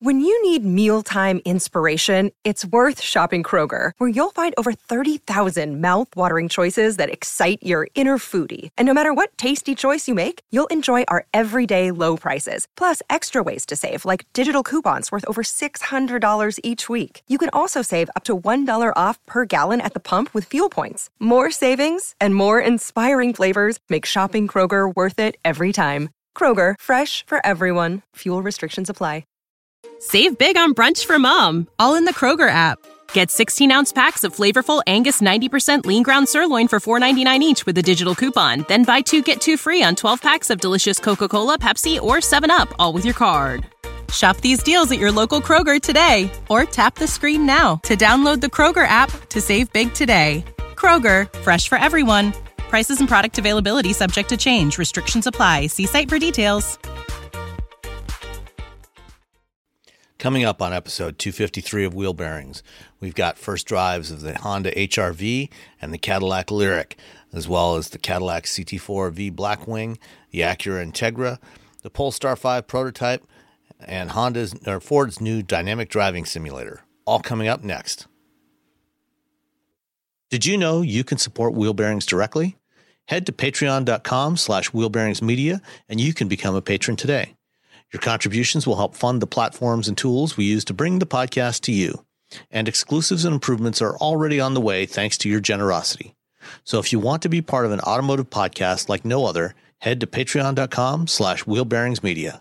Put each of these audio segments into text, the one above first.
When you need mealtime inspiration, it's worth shopping Kroger, where you'll find over 30,000 mouth-watering choices that excite your inner foodie. And no matter what tasty choice you make, you'll enjoy our everyday low prices, plus extra ways to save, like digital coupons worth over $600 each week. You can also save up to $1 off per gallon at the pump with fuel points. More savings and more inspiring flavors make shopping Kroger worth it every time. Kroger, fresh for everyone. Fuel restrictions apply. Save big on brunch for mom, all in the Kroger app. Get 16-ounce packs of flavorful Angus 90% lean ground sirloin for $4.99 each with a digital coupon. Then buy 2, get 2 free on 12 packs of delicious Coca-Cola, Pepsi, or 7-Up, all with your card. Shop these deals at your local Kroger today, or tap the screen now to download the Kroger app to save big today. Kroger, fresh for everyone. Prices and product availability subject to change. Restrictions apply. See site for details. Coming up on episode 253 of Wheel Bearings, we've got first drives of the Honda HR-V and the Cadillac Lyriq, as well as the Cadillac CT4-V Blackwing, the Acura Integra, the Polestar 5 prototype, and Ford's new dynamic driving simulator. All coming up next. Did you know you can support Wheel Bearings directly? Head to patreon.com/wheelbearingsmedia and you can become a patron today. Your contributions will help fund the platforms and tools we use to bring the podcast to you. And exclusives and improvements are already on the way thanks to your generosity. So if you want to be part of an automotive podcast like no other, head to patreon.com/wheelbearingsmedia.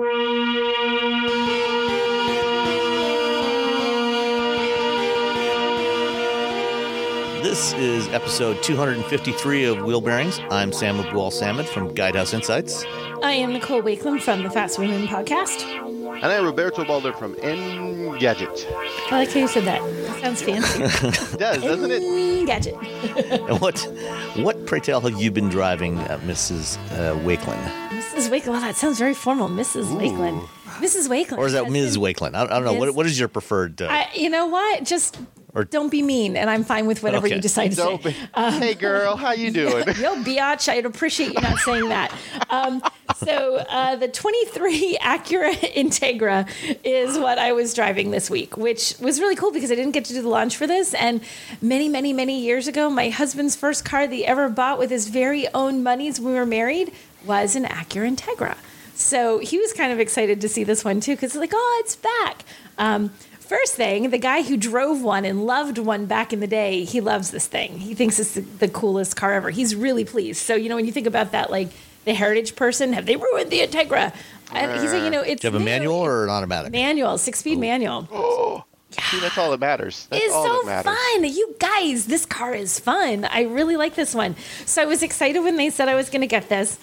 This is episode 253 of Wheel Bearings. I'm Sam Abdul-Samad from Guidehouse Insights. I am Nicole Wakeland from the Fast Women podcast. And I'm Roberto Balder from Engadget. I like how you said that. That sounds fancy. It does, doesn't it? Engadget. And what, pray tell, have you been driving, Mrs. Wakeland? Mrs. Wakeland. Oh, that sounds very formal. Mrs. Wakeland. Mrs. Wakeland. Or is that Ms. Wakeland? I don't know. What is your preferred? You know what? Just don't be mean, and I'm fine with whatever you decide to say. Hey, girl, how you doing? Yo, biatch, I'd appreciate you not saying that. So the 23 Acura Integra is what I was driving this week, which was really cool because I didn't get to do the launch for this. And many, many, many years ago, my husband's first car that he ever bought with his very own monies when we were married was an Acura Integra. So he was kind of excited to see this one, too, because like, oh, it's back. First thing, the guy who drove one and loved one back in the day, he loves this thing. He thinks it's the coolest car ever. He's really pleased. So, when you think about that, like the heritage person, have they ruined the Integra? And he's like, it's do you have a manual or an automatic? Manual, 6-speed manual. Oh, yeah. See, that's all that matters. It's so fun. You guys, this car is fun. I really like this one. So I was excited when they said I was going to get this.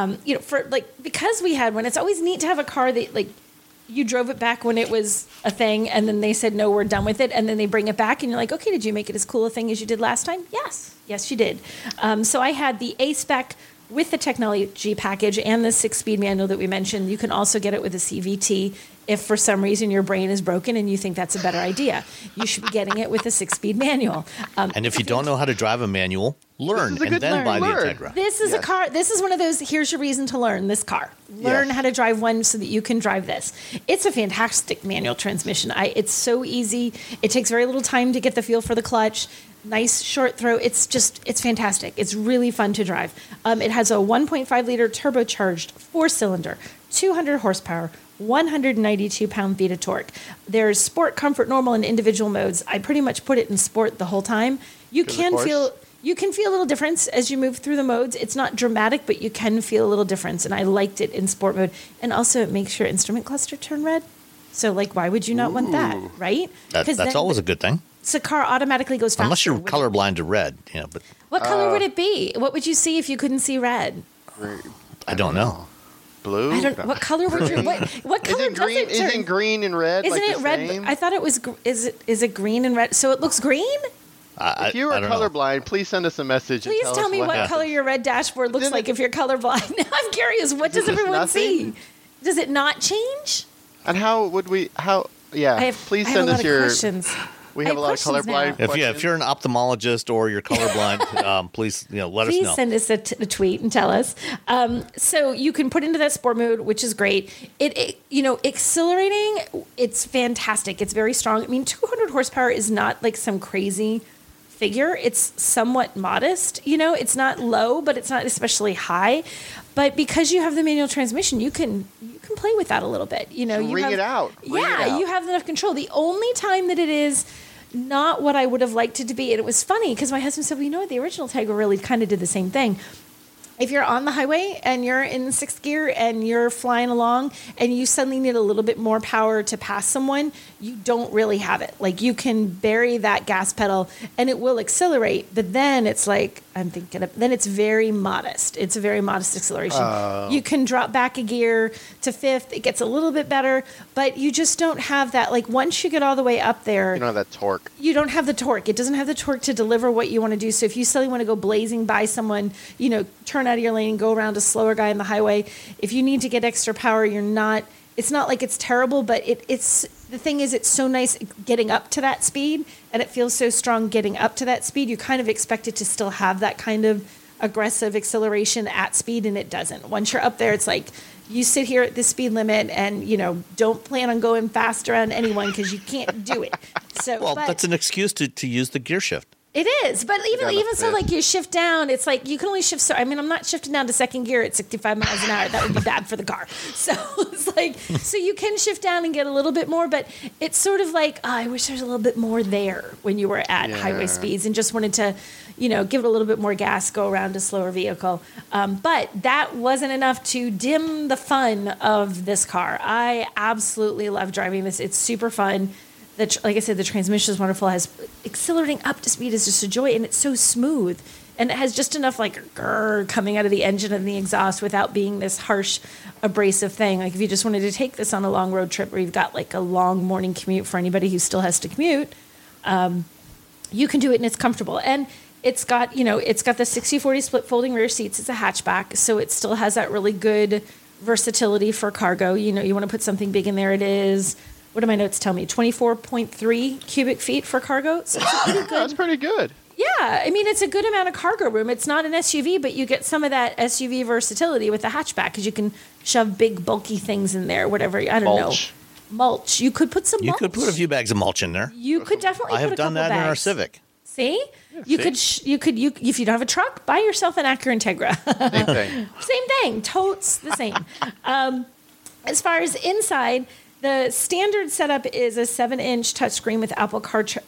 Because we had one, it's always neat to have a car that you drove it back when it was a thing, and then they said, no, we're done with it. And then they bring it back, and you're like, okay, did you make it as cool a thing as you did last time? Yes, you did. So I had the A-Spec with the technology package and the 6-speed manual that we mentioned. You can also get it with a CVT if for some reason your brain is broken and you think that's a better idea. You should be getting it with a 6-speed manual. And if you don't know how to drive a manual, learn and then buy the Integra. This is a car. This is one of those, here's your reason to learn this car. Learn how to drive one so that you can drive this. It's a fantastic manual transmission. It's so easy. It takes very little time to get the feel for the clutch. Nice short throw. It's fantastic. It's really fun to drive. It has a 1.5 liter turbocharged 4-cylinder, 200 horsepower, 192 pound-feet of torque. There's sport, comfort, normal, and individual modes. I pretty much put it in sport the whole time. You can feel a little difference as you move through the modes. It's not dramatic, but you can feel a little difference, and I liked it in sport mode. And also, it makes your instrument cluster turn red. So, why would you not want that, right? That's always a good thing. So the car automatically goes faster. Unless you're colorblind to red, But what color would it be? What would you see if you couldn't see red? I don't know. Blue? What color would you? What color isn't green? does it turn? Isn't green and red? Isn't it red? Same? I thought it was. Is it green and red? So it looks green. If you are colorblind, please send us a message. Please tell me what color your red dashboard looks like if you're colorblind. I'm curious. What does everyone see? Does it not change? And how would we? How? Yeah. Please send us your questions. We have a lot of colorblind questions. If you're an ophthalmologist or you're colorblind, please let us know. Please send us a tweet and tell us. So you can put into that sport mode, which is great. It accelerating, it's fantastic. It's very strong. I mean, 200 horsepower is not like some crazy figure. It's somewhat modest. It's not low, but it's not especially high. But because you have the manual transmission, you can play with that a little bit. You have it out. You have enough control. The only time that it is not what I would have liked it to be, and it was funny because my husband said, well, the original Tegra really kind of did the same thing. If you're on the highway and you're in sixth gear and you're flying along and you suddenly need a little bit more power to pass someone, you don't really have it. Like you can bury that gas pedal and it will accelerate, but then it's like, then it's very modest. It's a very modest acceleration. You can drop back a gear to fifth. It gets a little bit better, but you just don't have that. Like once you get all the way up there, you don't have that torque. You don't have the torque. It doesn't have the torque to deliver what you want to do. So if you suddenly want to go blazing by someone, turn out of your lane and go around a slower guy on the highway. If you need to get extra power, it's not like it's terrible, but it's the thing is it's so nice getting up to that speed and it feels so strong getting up to that speed. You kind of expect it to still have that kind of aggressive acceleration at speed, and it doesn't. Once you're up there, it's like you sit here at the speed limit and, don't plan on going fast around anyone because you can't do it. So, that's an excuse to use the gear shift. It is, but even so, like you shift down, it's like you can only shift. So I'm not shifting down to second gear at 65 miles an hour. That would be bad for the car. So it's like, so you can shift down and get a little bit more, but it's sort of like, I wish there was a little bit more there when you were at highway speeds and just wanted to, give it a little bit more gas, go around a slower vehicle. But that wasn't enough to dim the fun of this car. I absolutely love driving this. It's super fun. Like I said, the transmission is wonderful. It has accelerating up to speed is just a joy, and it's so smooth. And it has just enough like grrr coming out of the engine and the exhaust without being this harsh, abrasive thing. Like if you just wanted to take this on a long road trip where you've got like a long morning commute for anybody who still has to commute, you can do it and it's comfortable. And it's got, it's got the 60/40 split folding rear seats. It's a hatchback, so it still has that really good versatility for cargo. You want to put something big in there, it is. What do my notes tell me? 24.3 cubic feet for cargo. So it's pretty good. That's pretty good. Yeah. I mean, it's a good amount of cargo room. It's not an SUV, but you get some of that SUV versatility with the hatchback because you can shove big, bulky things in there, whatever. I don't know. Mulch. You could put some mulch. You could put a few bags of mulch in there. You could definitely put a couple bags. I have done that in our Civic. See? Yeah, you could if you don't have a truck, buy yourself an Acura Integra. Same thing. Same thing. Totes the same. As far as inside, the standard setup is a 7-inch touchscreen with Apple CarPlay,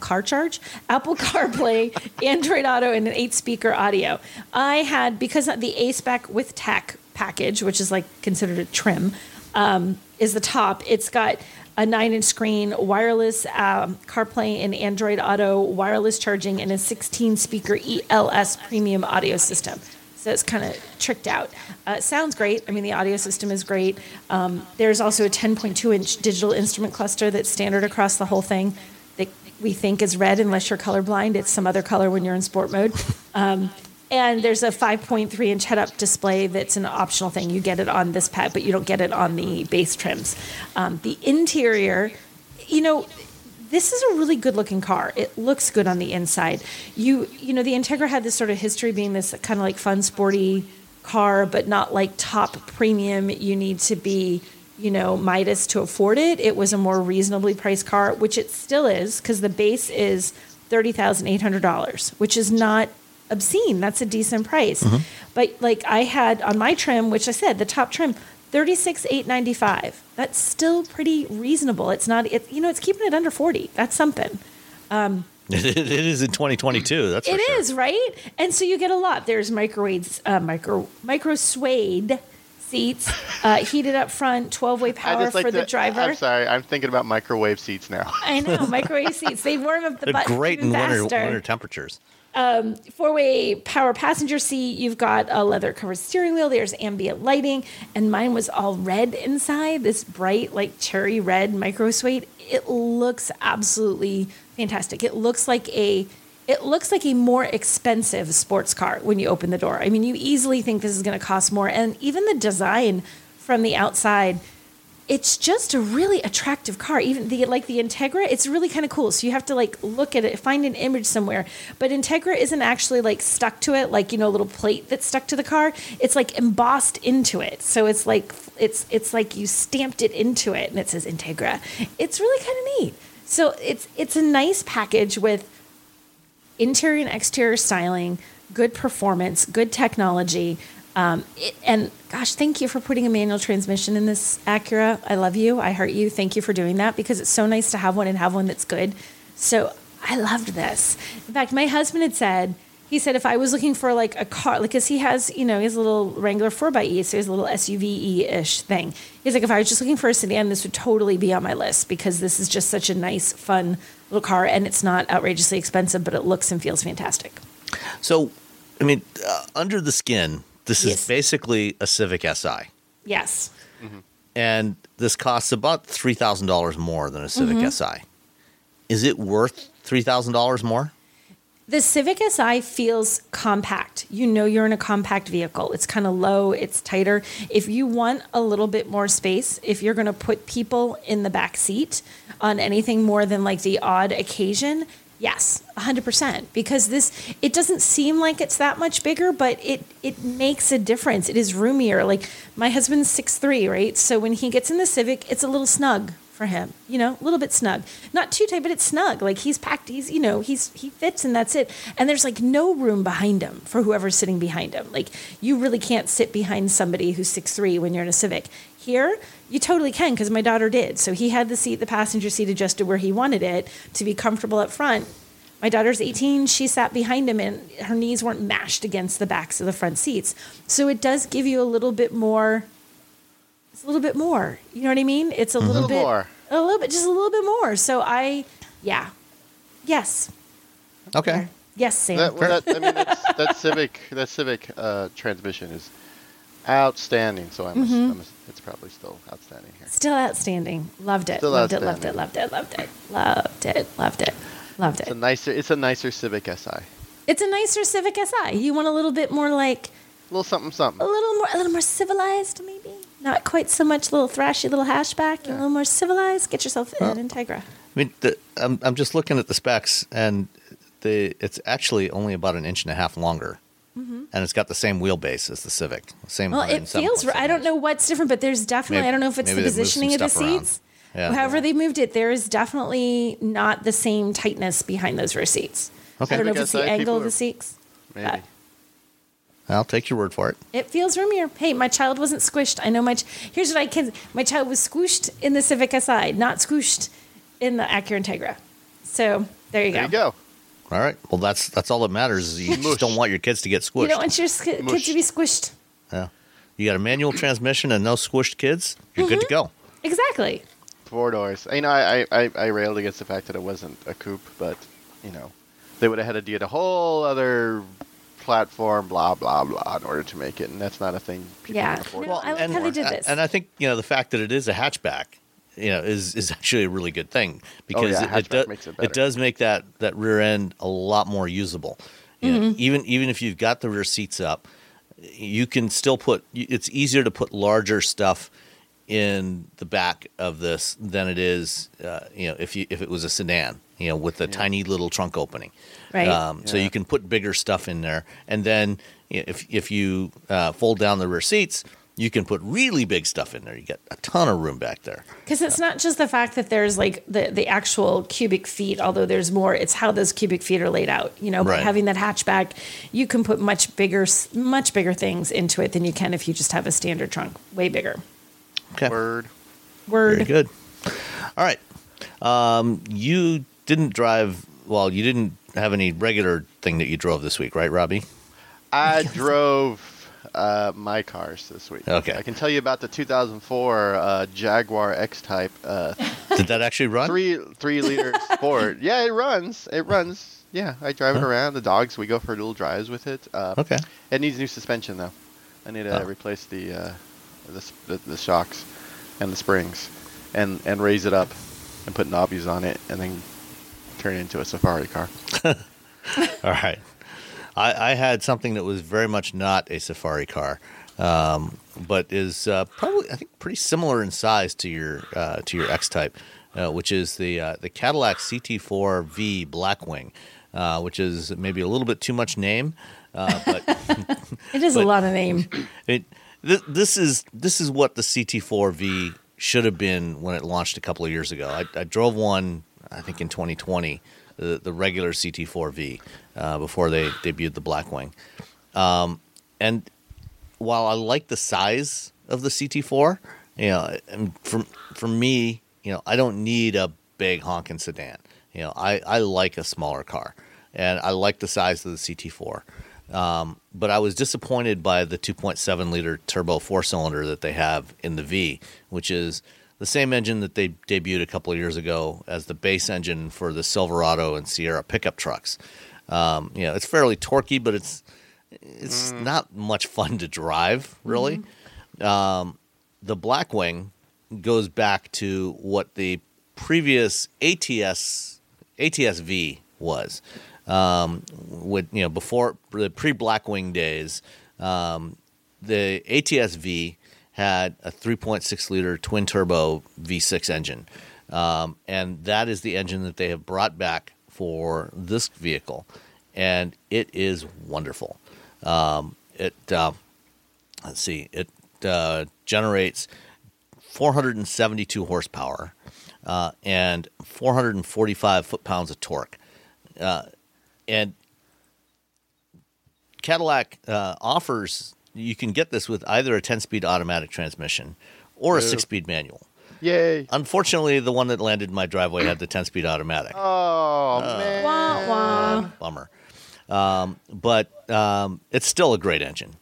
Android Auto, and an 8-speaker audio. I had, because the A-Spec with Tech package, which is like considered a trim, is the top. It's got a 9-inch screen, wireless CarPlay and Android Auto, wireless charging, and a 16-speaker ELS premium audio system. So it's kind of tricked out. Sounds great. I mean, the audio system is great. There's also a 10.2-inch digital instrument cluster that's standard across the whole thing that we think is red unless you're colorblind. It's some other color when you're in sport mode. And there's a 5.3-inch head-up display that's an optional thing. You get it on this pad, but you don't get it on the base trims. The interior, this is a really good-looking car. It looks good on the inside. The Integra had this sort of history being this kind of like fun, sporty car, but not like top premium. You need to be, Midas to afford it. It was a more reasonably priced car, which it still is, because the base is $30,800, which is not obscene. That's a decent price. Mm-hmm. But like I had on my trim, which I said, the top trim, $36,895. That's still pretty reasonable. It's not. It's keeping it under 40. That's something. It is in 2022. That's for sure. It is, right? And so you get a lot. There's micro suede seats, heated up front, 12-way power for the driver. I'm sorry, I'm thinking about microwave seats now. I know, microwave seats. They warm up the butt. They're great in winter temperatures. 4-way power passenger seat. You've got a leather covered steering wheel. There's ambient lighting, and mine was all red inside. This bright, like cherry red micro suede. It looks absolutely fantastic. It looks like a more expensive sports car when you open the door. I mean, you easily think this is going to cost more, and even the design from the outside. it's just a really attractive car. Even the Integra, it's really kind of cool. So you have to like look at it, find an image somewhere. But Integra isn't actually like stuck to it, like, you know, a little plate that's stuck to the car. It's like embossed into it. So it's like you stamped it into it, and it says Integra. It's really kind of neat. So it's a nice package with interior and exterior styling, good performance, good technology. And gosh, thank you for putting a manual transmission in this Acura. I love you. I heart you. Thank you for doing that, because it's so nice to have one and have one that's good. So I loved this. In fact, my husband had said, he said if I was looking for like a car, like, because he has, you know, his little Wrangler 4xe, so his little SUV-ish thing. He's like, if I was just looking for a sedan, this would totally be on my list, because this is just such a nice, fun little car, and it's not outrageously expensive, but it looks and feels fantastic. So, I mean, under the skin, this is basically a Civic Si. Yes. Mm-hmm. And this costs about $3,000 more than a Civic Si. Is it worth $3,000 more? The Civic Si feels compact. You know you're in a compact vehicle. It's kind of low. It's tighter. If you want a little bit more space, if you're going to put people in the back seat on anything more than like the odd occasion, yes, 100%. Because it doesn't seem like it's that much bigger, but it makes a difference. It is roomier. Like, my husband's 6'3", right? So when he gets in the Civic, it's a little snug for him, you know, a little bit snug. Not too tight, but it's snug. Like, he's packed, he fits, and that's it. And there's like no room behind him for whoever's sitting behind him. Like, you really can't sit behind somebody who's 6'3" when you're in a Civic. Here, you totally can, because my daughter did. So he had the passenger seat adjusted where he wanted it to be comfortable up front. My daughter's 18. She sat behind him, and her knees weren't mashed against the backs of the front seats. So it does give you a little bit more. It's a little bit more. You know what I mean? It's a little bit more. Just a little bit more. So yes. Okay. Yes, Sam. That Civic transmission is outstanding. So it's probably still outstanding here. Still outstanding. Loved it. Loved it. It's a nicer Civic Si. It's a nicer Civic Si. You want a little bit more like a little something. A little more civilized, maybe. Not quite so much little thrashy little hatchback. Yeah. A little more civilized. Get yourself an Integra. I mean, I'm just looking at the specs, and it's actually only about 1.5 inches longer. Mm-hmm. And it's got the same wheelbase as the Civic. Well, it feels. I don't know what's different, but there's definitely. I don't know if it's the positioning of the seats. Yeah. However they moved it, there is definitely not the same tightness behind those rear seats. Okay. I don't know if it's the angle of the seats. Maybe. I'll take your word for it. It feels roomier. Hey, my child wasn't squished. I know here's what I can. My child was squished in the Civic Si, not squished in the Acura Integra. So there you go. All right. Well, that's all that matters. Is you just don't want your kids to get squished. You don't want your kids to be squished. Yeah. You got a manual transmission and no squished kids, you're good to go. Exactly. 4 doors. You know, I railed against the fact that it wasn't a coupe, but, you know, they would have had to do a whole other platform, blah, blah, blah, in order to make it, and that's not a thing people can afford. Well, I like how they did this. And I think, you know, the fact that it is a hatchback, you know, is actually a really good thing, because it does make that rear end a lot more usable. You know, even if you've got the rear seats up, you can still it's easier to put larger stuff in the back of this than it is, you know, if it was a sedan, you know, with a tiny little trunk opening. Right. So you can put bigger stuff in there, and then, you know, if you fold down the rear seats, you can put really big stuff in there. You get a ton of room back there. Because it's not just the fact that there's like the actual cubic feet, although there's more. It's how those cubic feet are laid out. You know, by having that hatchback, you can put much bigger things into it than you can if you just have a standard trunk. Way bigger. Okay. Word. Very good. All right. You didn't drive. Well, you didn't have any regular thing that you drove this week, right, Robbie? I drove my cars this week. Okay. I can tell you about the 2004 Jaguar X-Type. Did that actually run? 3-liter Sport. Yeah, it runs. Yeah, I drive it around. The dogs, we go for little drives with it. Okay. It needs new suspension, though. I need to replace the shocks and the springs and raise it up and put knobbies on it and then turn it into a safari car. All right. I had something that was very much not a safari car. but is probably, I think, pretty similar in size to your X-Type, which is the Cadillac CT4V Blackwing, which is maybe a little bit too much name, but It is a lot of name. This is what the CT4V should have been when it launched a couple of years ago. I drove one, I think, in 2020, the regular CT4V, before they debuted the Blackwing. And while I like the size of the CT4, and for me, I don't need a big honking sedan. I like a smaller car, and I like the size of the CT4. But I was disappointed by the 2.7 liter turbo 4-cylinder that they have in the V, which is the same engine that they debuted a couple of years ago as the base engine for the Silverado and Sierra pickup trucks. It's fairly torquey, but it's not much fun to drive, really. The Blackwing goes back to what the previous ATS-V was. Before the pre-Blackwing days, the ATS-V had a 3.6 liter twin turbo V6 engine, and that is the engine that they have brought back for this vehicle, and it is wonderful. It generates 472 horsepower and 445 foot-pounds of torque. And Cadillac offers, you can get this with either a 10-speed automatic transmission or a 6-speed manual. Yay. Unfortunately, the one that landed in my driveway had the 10-speed automatic. Oh, man. Wah, wah. Bummer. But it's still a great engine.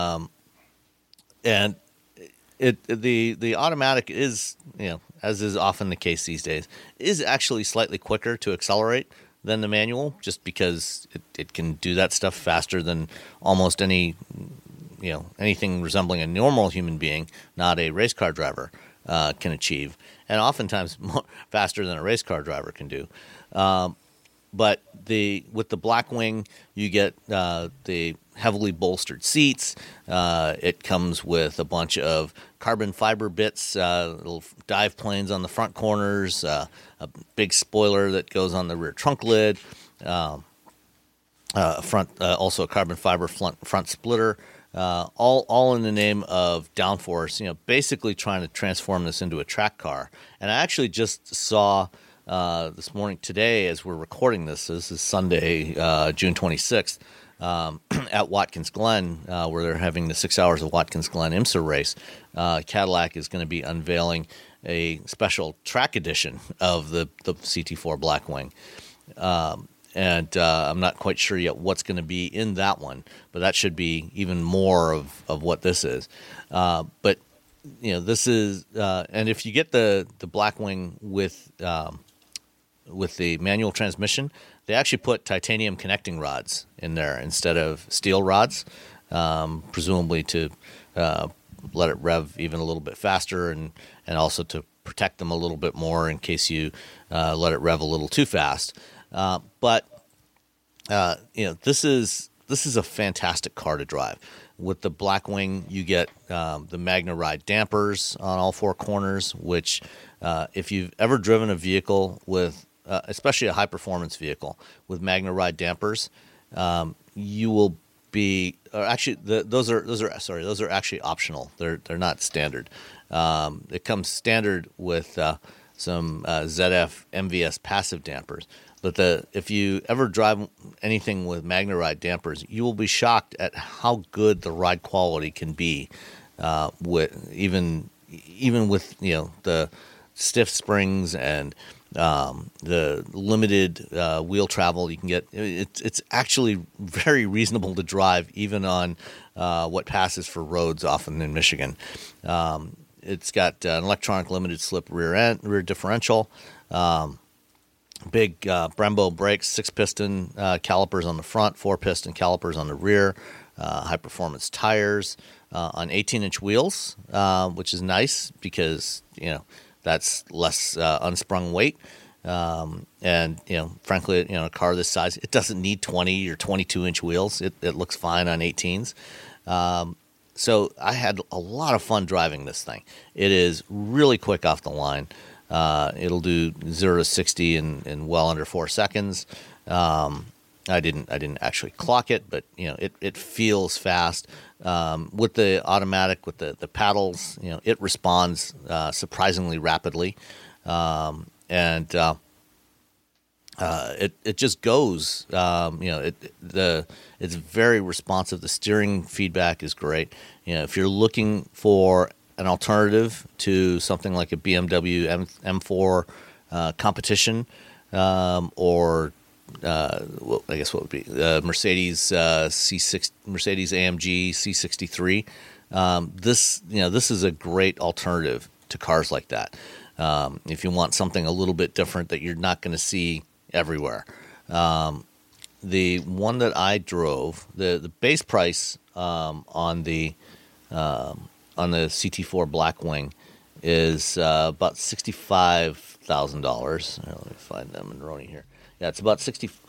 And the automatic is, as is often the case these days, is actually slightly quicker to accelerate than the manual, just because it can do that stuff faster than almost anything resembling a normal human being, not a race car driver, can achieve, and oftentimes faster than a race car driver can do. But with the Blackwing, you get the heavily bolstered seats. It comes with a bunch of carbon fiber bits, little dive planes on the front corners, a big spoiler that goes on the rear trunk lid, also a carbon fiber front splitter. All in the name of downforce, basically trying to transform this into a track car. And I actually just saw this morning, today, as we're recording this is Sunday, June 26th, at Watkins Glen, where they're having the 6 Hours of Watkins Glen IMSA race. Cadillac is going to be unveiling a special track edition of the CT4 Blackwing. And I'm not quite sure yet what's going to be in that one, but that should be even more of what this is. But this is, and if you get the Blackwing with the manual transmission, they actually put titanium connecting rods in there instead of steel rods, presumably to let it rev even a little bit faster, and also to protect them a little bit more in case you let it rev a little too fast. But this is a fantastic car to drive. With the Blackwing, you get the Magna Ride dampers on all four corners, which if you've ever driven a vehicle with, especially a high performance vehicle with Magna Ride dampers, you will be. Actually, those are actually optional. They're not standard. It comes standard with some ZF MVS passive dampers. But if you ever drive anything with Magna Ride dampers, you will be shocked at how good the ride quality can be, with even with the stiff springs and the limited wheel travel you can get. It's actually very reasonable to drive, even on what passes for roads often in Michigan. It's got an electronic limited slip rear differential. Big Brembo brakes, 6-piston calipers on the front, 4-piston calipers on the rear, high-performance tires on 18-inch wheels, which is nice because, that's less unsprung weight. And, frankly, a car this size, it doesn't need 20 or 22-inch wheels. It looks fine on 18s. So I had a lot of fun driving this thing. It is really quick off the line. It'll do 0 to 60 in well under 4 seconds. I didn't actually clock it, but it feels fast. With the automatic, with the paddles, it responds surprisingly rapidly, and it just goes. It's very responsive. The steering feedback is great. If you're looking for an alternative to something like a BMW M4 competition, or I guess what would be Mercedes C6, Mercedes AMG C63. This is a great alternative to cars like that. If you want something a little bit different that you're not going to see everywhere. The one that I drove, the base price on the CT4 Blackwing is about $65,000. Let me find them in Roni here. Yeah, it's about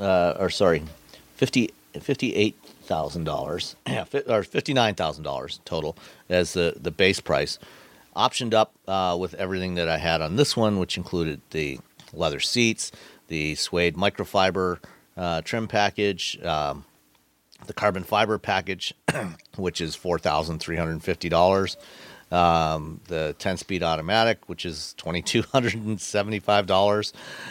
$58,000, or $59,000 total as the base price. Optioned up with everything that I had on this one, which included the leather seats, the suede microfiber trim package, the carbon fiber package, which is $4,350. The 10-speed automatic, which is $2,275.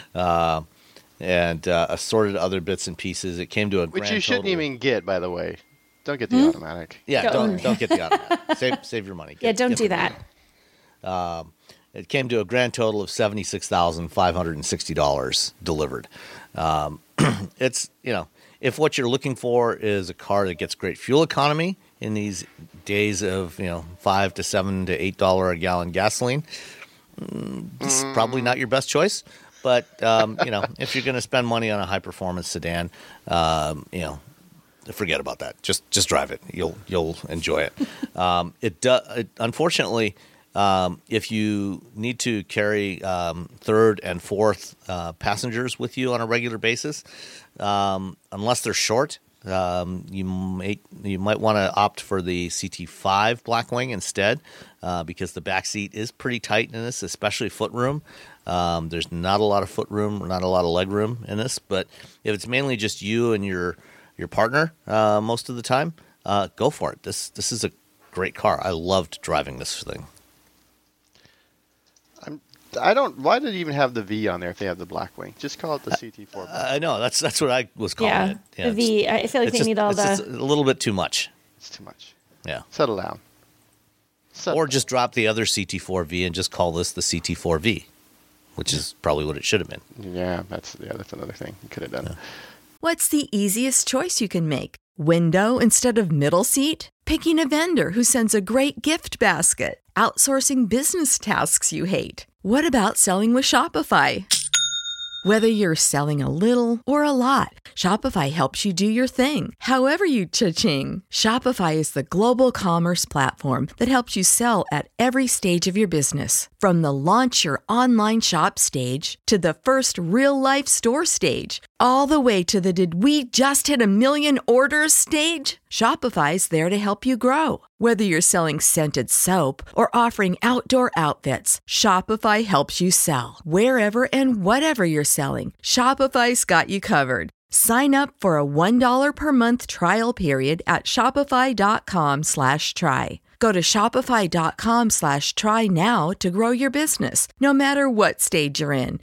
And assorted other bits and pieces. It came to a grand which you shouldn't total. even get, by the way. Don't get the automatic. Yeah, don't get the automatic. Save your money. Don't do that. It came to a grand total of $76,560 delivered. It's if what you're looking for is a car that gets great fuel economy in these days of $5 to $7 to $8 a gallon gasoline, this is probably not your best choice. But if you're going to spend money on a high performance sedan, forget about that. Just drive it. You'll enjoy it. Unfortunately, if you need to carry third and fourth passengers with you on a regular basis, unless they're short, you might want to opt for the CT5 Blackwing instead, because the back seat is pretty tight in this, especially footroom. There's not a lot of footroom, not a lot of leg room in this, but if it's mainly just you and your partner most of the time, go for it. This is a great car. I loved driving this thing. Why did it even have the V on there if they have the Blackwing? Just call it the CT4. I know that's what I was calling it. Yeah, the V. I feel like they need all the. It's a little bit too much. It's too much. Yeah. Settle down. Or just drop the other CT4V and just call this the CT4V, which is probably what it should have been. Yeah, that's another thing you could have done. Yeah. What's the easiest choice you can make? Window instead of middle seat? Picking a vendor who sends a great gift basket? Outsourcing business tasks you hate? What about selling with Shopify? Whether you're selling a little or a lot, Shopify helps you do your thing, however you cha-ching. Shopify is the global commerce platform that helps you sell at every stage of your business. From the launch your online shop stage to the first real-life store stage, all the way to the did we just hit 1 million orders stage. Shopify's there to help you grow. Whether you're selling scented soap or offering outdoor outfits, Shopify helps you sell. Wherever and whatever you're selling, Shopify's got you covered. Sign up for a $1 per month trial period at shopify.com/try. Go to shopify.com/try now to grow your business, no matter what stage you're in.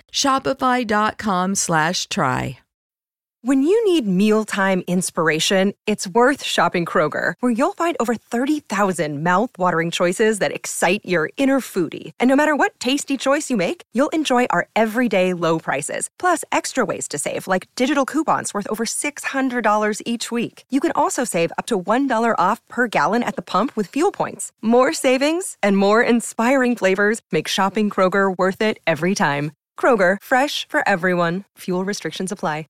Shopify.com/try. When you need mealtime inspiration, it's worth shopping Kroger, where you'll find over 30,000 mouth-watering choices that excite your inner foodie. And no matter what tasty choice you make, you'll enjoy our everyday low prices, plus extra ways to save, like digital coupons worth over $600 each week. You can also save up to $1 off per gallon at the pump with fuel points. More savings and more inspiring flavors make shopping Kroger worth it every time. Kroger, fresh for everyone. Fuel restrictions apply.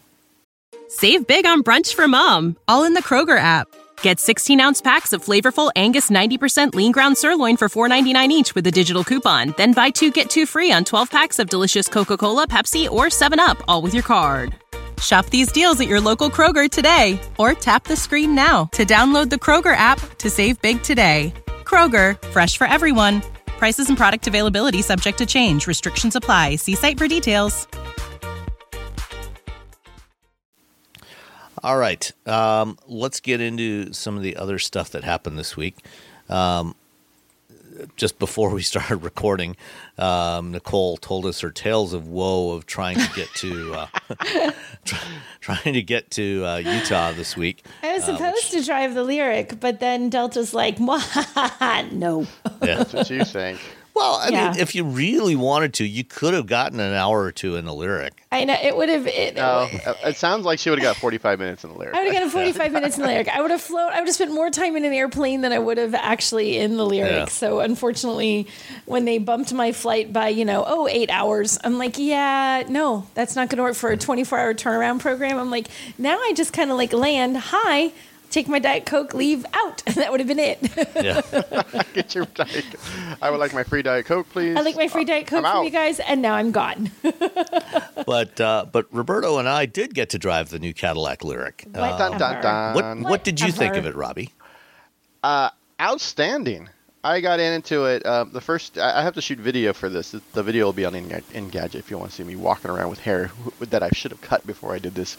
Save big on brunch for mom, all in the Kroger app. Get 16-ounce packs of flavorful Angus 90% lean ground sirloin for $4.99 each with a digital coupon. Then buy 2, get 2 free on 12 packs of delicious Coca-Cola, Pepsi, or 7-Up, all with your card. Shop these deals at your local Kroger today, or tap the screen now to download the Kroger app to save big today. Kroger, fresh for everyone. Prices and product availability subject to change. Restrictions apply. See site for details. All right. Let's get into some of the other stuff that happened this week. Just before we started recording, Nicole told us her tales of woe of trying to get to Utah this week. I was supposed to drive the Lyric, but then Delta's like, no. Yeah. That's what you think. Well, I Yeah. mean, if you really wanted to, you could have gotten an hour or two in the Lyric. I know it would have. No, it sounds like she would have got 45 minutes in the Lyric. I would have gotten 45 minutes in the Lyric. I would have spent more time in an airplane than I would have actually in the Lyric. Yeah. So unfortunately, when they bumped my flight by 8 hours, I'm like, yeah, no, that's not going to work for a 24-hour turnaround program. I'm like, now I just kind of like land, hi, take my Diet Coke, leave out, and that would have been it. Yeah. Get your Diet Coke. I would like my free Diet Coke, please. I like my free Diet Coke I'm from out. you guys, and now I'm gone. But Roberto and I did get to drive the new Cadillac Lyric. Dun, dun, dun. What did you think of Whatever. it, Robbie? Outstanding. I got into it. The first, I have to shoot video for this. The video will be on Engadget if you want to see me walking around with hair that I should have cut before I did this.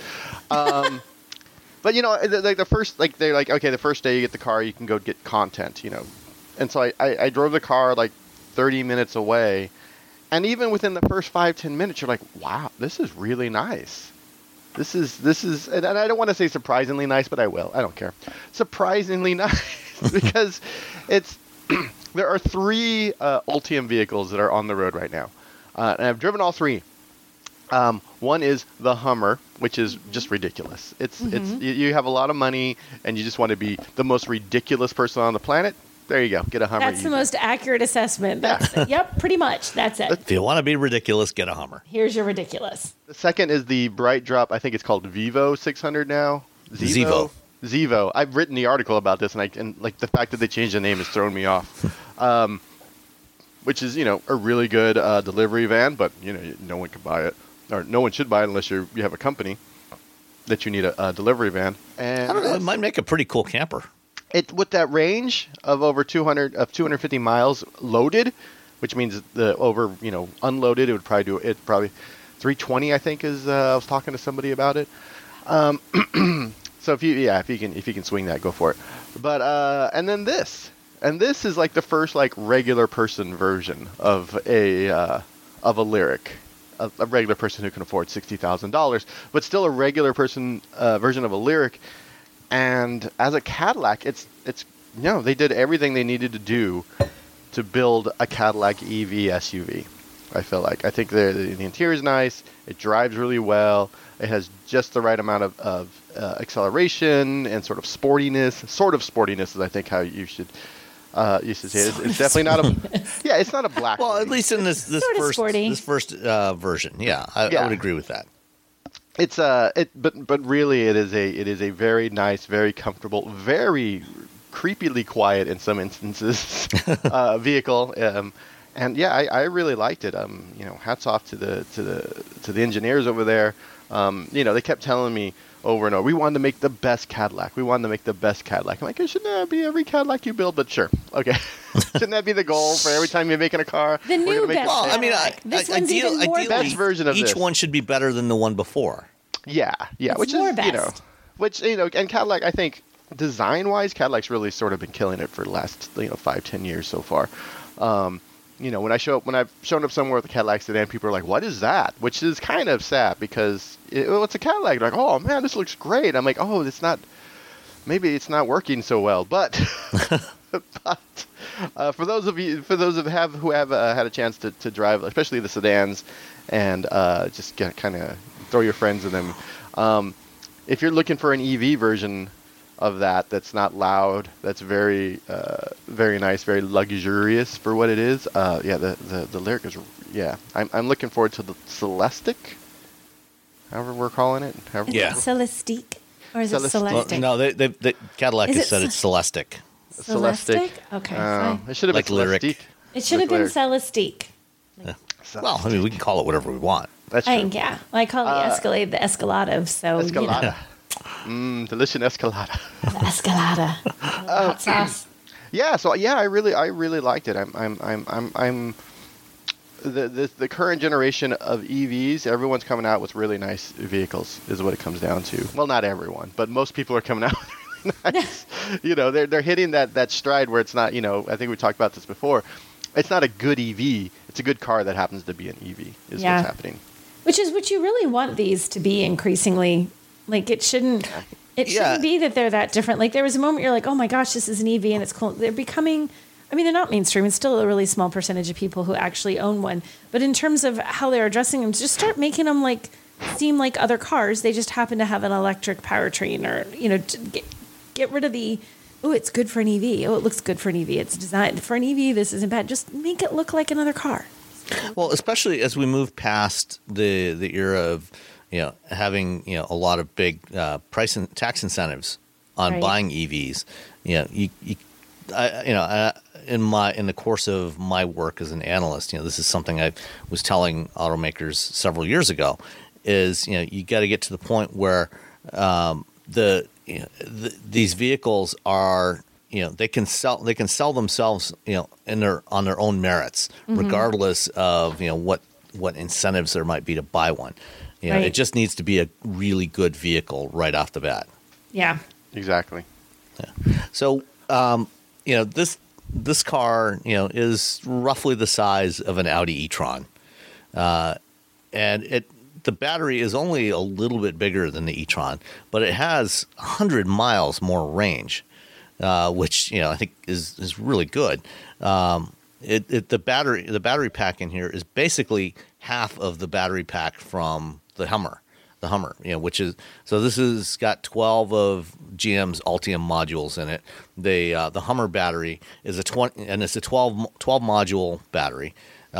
But like the first, like they're like, okay, the first day you get the car, you can go get content, and so I drove the car like 30 minutes away, and even within the first 5-10 minutes, you're like, wow, this is really nice. This is, and I don't want to say surprisingly nice, but I will. I don't care. Surprisingly nice because there are 3 Ultium vehicles that are on the road right now, and I've driven all 3. One is the Hummer, which is just ridiculous. It's you have a lot of money and you just want to be the most ridiculous person on the planet. There you go. Get a Hummer. That's the most accurate assessment. Yep, pretty much. That's it. If you want to be ridiculous, get a Hummer. Here's your ridiculous. The second is the Bright Drop. I think it's called Vivo 600 now. Zevo. Zevo. I've written the article about this, and like the fact that they changed the name has thrown me off. Which is a really good delivery van, but no one can buy it. Or no one should buy it unless you have a company that you need a delivery van. And I don't know. It might make a pretty cool camper. It with that range of over 250 miles loaded, which means the over unloaded, it would probably do it. Probably 320, I think is. I was talking to somebody about it. So if you can swing that, go for it. But and then this is like the first like regular person version of a Lyric. A regular person who can afford $60,000, but still a regular person version of a Lyric. And as a Cadillac, it's they did everything they needed to do to build a Cadillac EV SUV. I feel like I think the interior is nice. It drives really well. It has just the right amount of acceleration and sort of sportiness. Sort of sportiness is I think how you should. Used to say it's definitely not a it's not a black. Well, at least in this first version, I would agree with that. It's but really it is a very nice, very comfortable, very creepily quiet in some instances vehicle. And I really liked it. Hats off to the engineers over there. They kept telling me over and over, we wanted to make the best Cadillac. We wanted to make the best Cadillac. I'm like, shouldn't that be every Cadillac you build? But sure, okay. Shouldn't that be the goal for every time you're making a car? The new best. Well, I mean, this one's even more ideally, best version of each this. one should be better than the one before. Yeah, which more is best. And Cadillac, I think design-wise, Cadillac's really sort of been killing it for the last 5-10 years so far. When I've shown up somewhere with a Cadillac sedan, people are like, "What is that?" Which is kind of sad because it's a Cadillac. They're like, "Oh man, this looks great." I'm like, "Oh, maybe it's not working so well." But for those who have had a chance to drive, especially the sedans, and just kind of throw your friends in them, if you're looking for an EV version of that's not loud, that's very very nice, very luxurious for what it is. The Lyric is I'm looking forward to the Celestiq, however we're calling it. Celestiq, or is it Celestiq? Celestiq? No, the Cadillac has said it's Celestiq. Celestiq? Okay, fine. It should have Like been Lyric. Celestiq. It should have been Celestiq. Well, I mean, we can call it whatever we want. That's true. Yeah. Well, I call the Escalade the Escalada, so Escalada. Delicious Escalada. The Escalada. Hot sauce. Yeah, so I really liked it. I'm the current generation of EVs, everyone's coming out with really nice vehicles is what it comes down to. Well, not everyone, but most people are coming out with really nice. They're hitting that stride where it's not, I think we talked about this before. It's not a good EV. It's a good car that happens to be an EV is what's happening. Which is what you really want these to be increasingly. Like it shouldn't be that they're that different. Like there was a moment you're like, oh my gosh, this is an EV and it's cool. They're becoming, I mean, they're not mainstream. It's still a really small percentage of people who actually own one. But in terms of how they're addressing them, just start making them seem like other cars. They just happen to have an electric powertrain or, get rid of the, oh, it's good for an EV. Oh, it looks good for an EV. It's designed for an EV. This isn't bad. Just make it look like another car. Well, especially as we move past the era of, having, a lot of big price and tax incentives on buying EVs. In the course of my work as an analyst, this is something I was telling automakers several years ago, is you got to get to the point where these vehicles are they can sell themselves on their own merits, regardless of what incentives there might be to buy one. It just needs to be a really good vehicle right off the bat. Yeah, exactly. Yeah. So this car is roughly the size of an Audi e-tron, and the battery is only a little bit bigger than the e-tron, but it has 100 miles more range, which I think is really good. The battery pack in here is basically half of the battery pack from the Hummer, which is, so this has got 12 of GM's Ultium modules in it. The Hummer battery is it's a 12 module battery.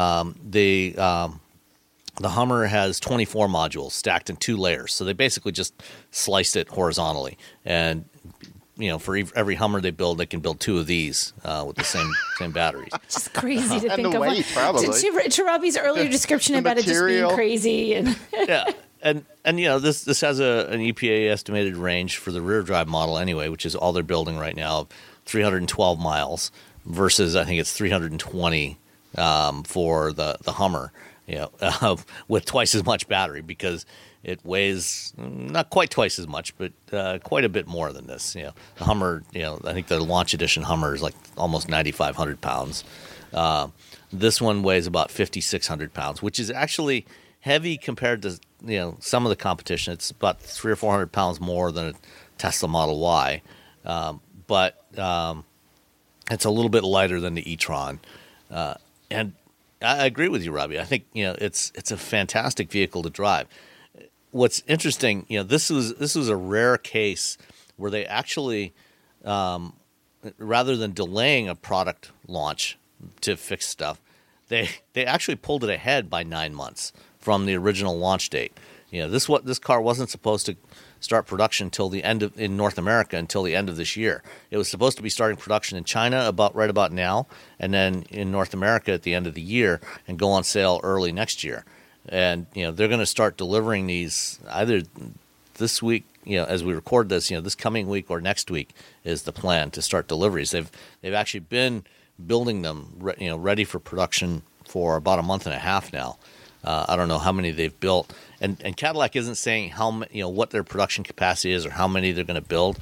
The Hummer has 24 modules stacked in 2 layers. So they basically just sliced it horizontally. And, for every Hummer they build, they can build 2 of these with the same batteries. It's just crazy to think the of. weight, probably. To Robbie's earlier description about it just being crazy. Yeah. And this has an EPA estimated range for the rear drive model anyway, which is all they're building right now, of 312 miles versus I think it's 320 for the Hummer. With twice as much battery, because it weighs not quite twice as much, but quite a bit more than this. The Hummer, I think the launch edition Hummer is like almost 9,500 pounds. This one weighs about 5,600 pounds, which is actually heavy compared to some of the competition. It's about 300 or 400 pounds more than a Tesla Model Y, but it's a little bit lighter than the e-tron, and I agree with you, Robbie. I think it's a fantastic vehicle to drive. What's interesting, this was a rare case where they actually, rather than delaying a product launch to fix stuff, they actually pulled it ahead by 9 months from the original launch date. This car wasn't supposed to start production in North America until the end of this year. It was supposed to be starting production in China right about now, and then in North America at the end of the year, and go on sale early next year. And they're going to start delivering these either this week, as we record this, this coming week or next week is the plan to start deliveries. They've actually been building them, ready for production for about a month and a half now. I don't know how many they've built, and Cadillac isn't saying what their production capacity is or how many they're going to build.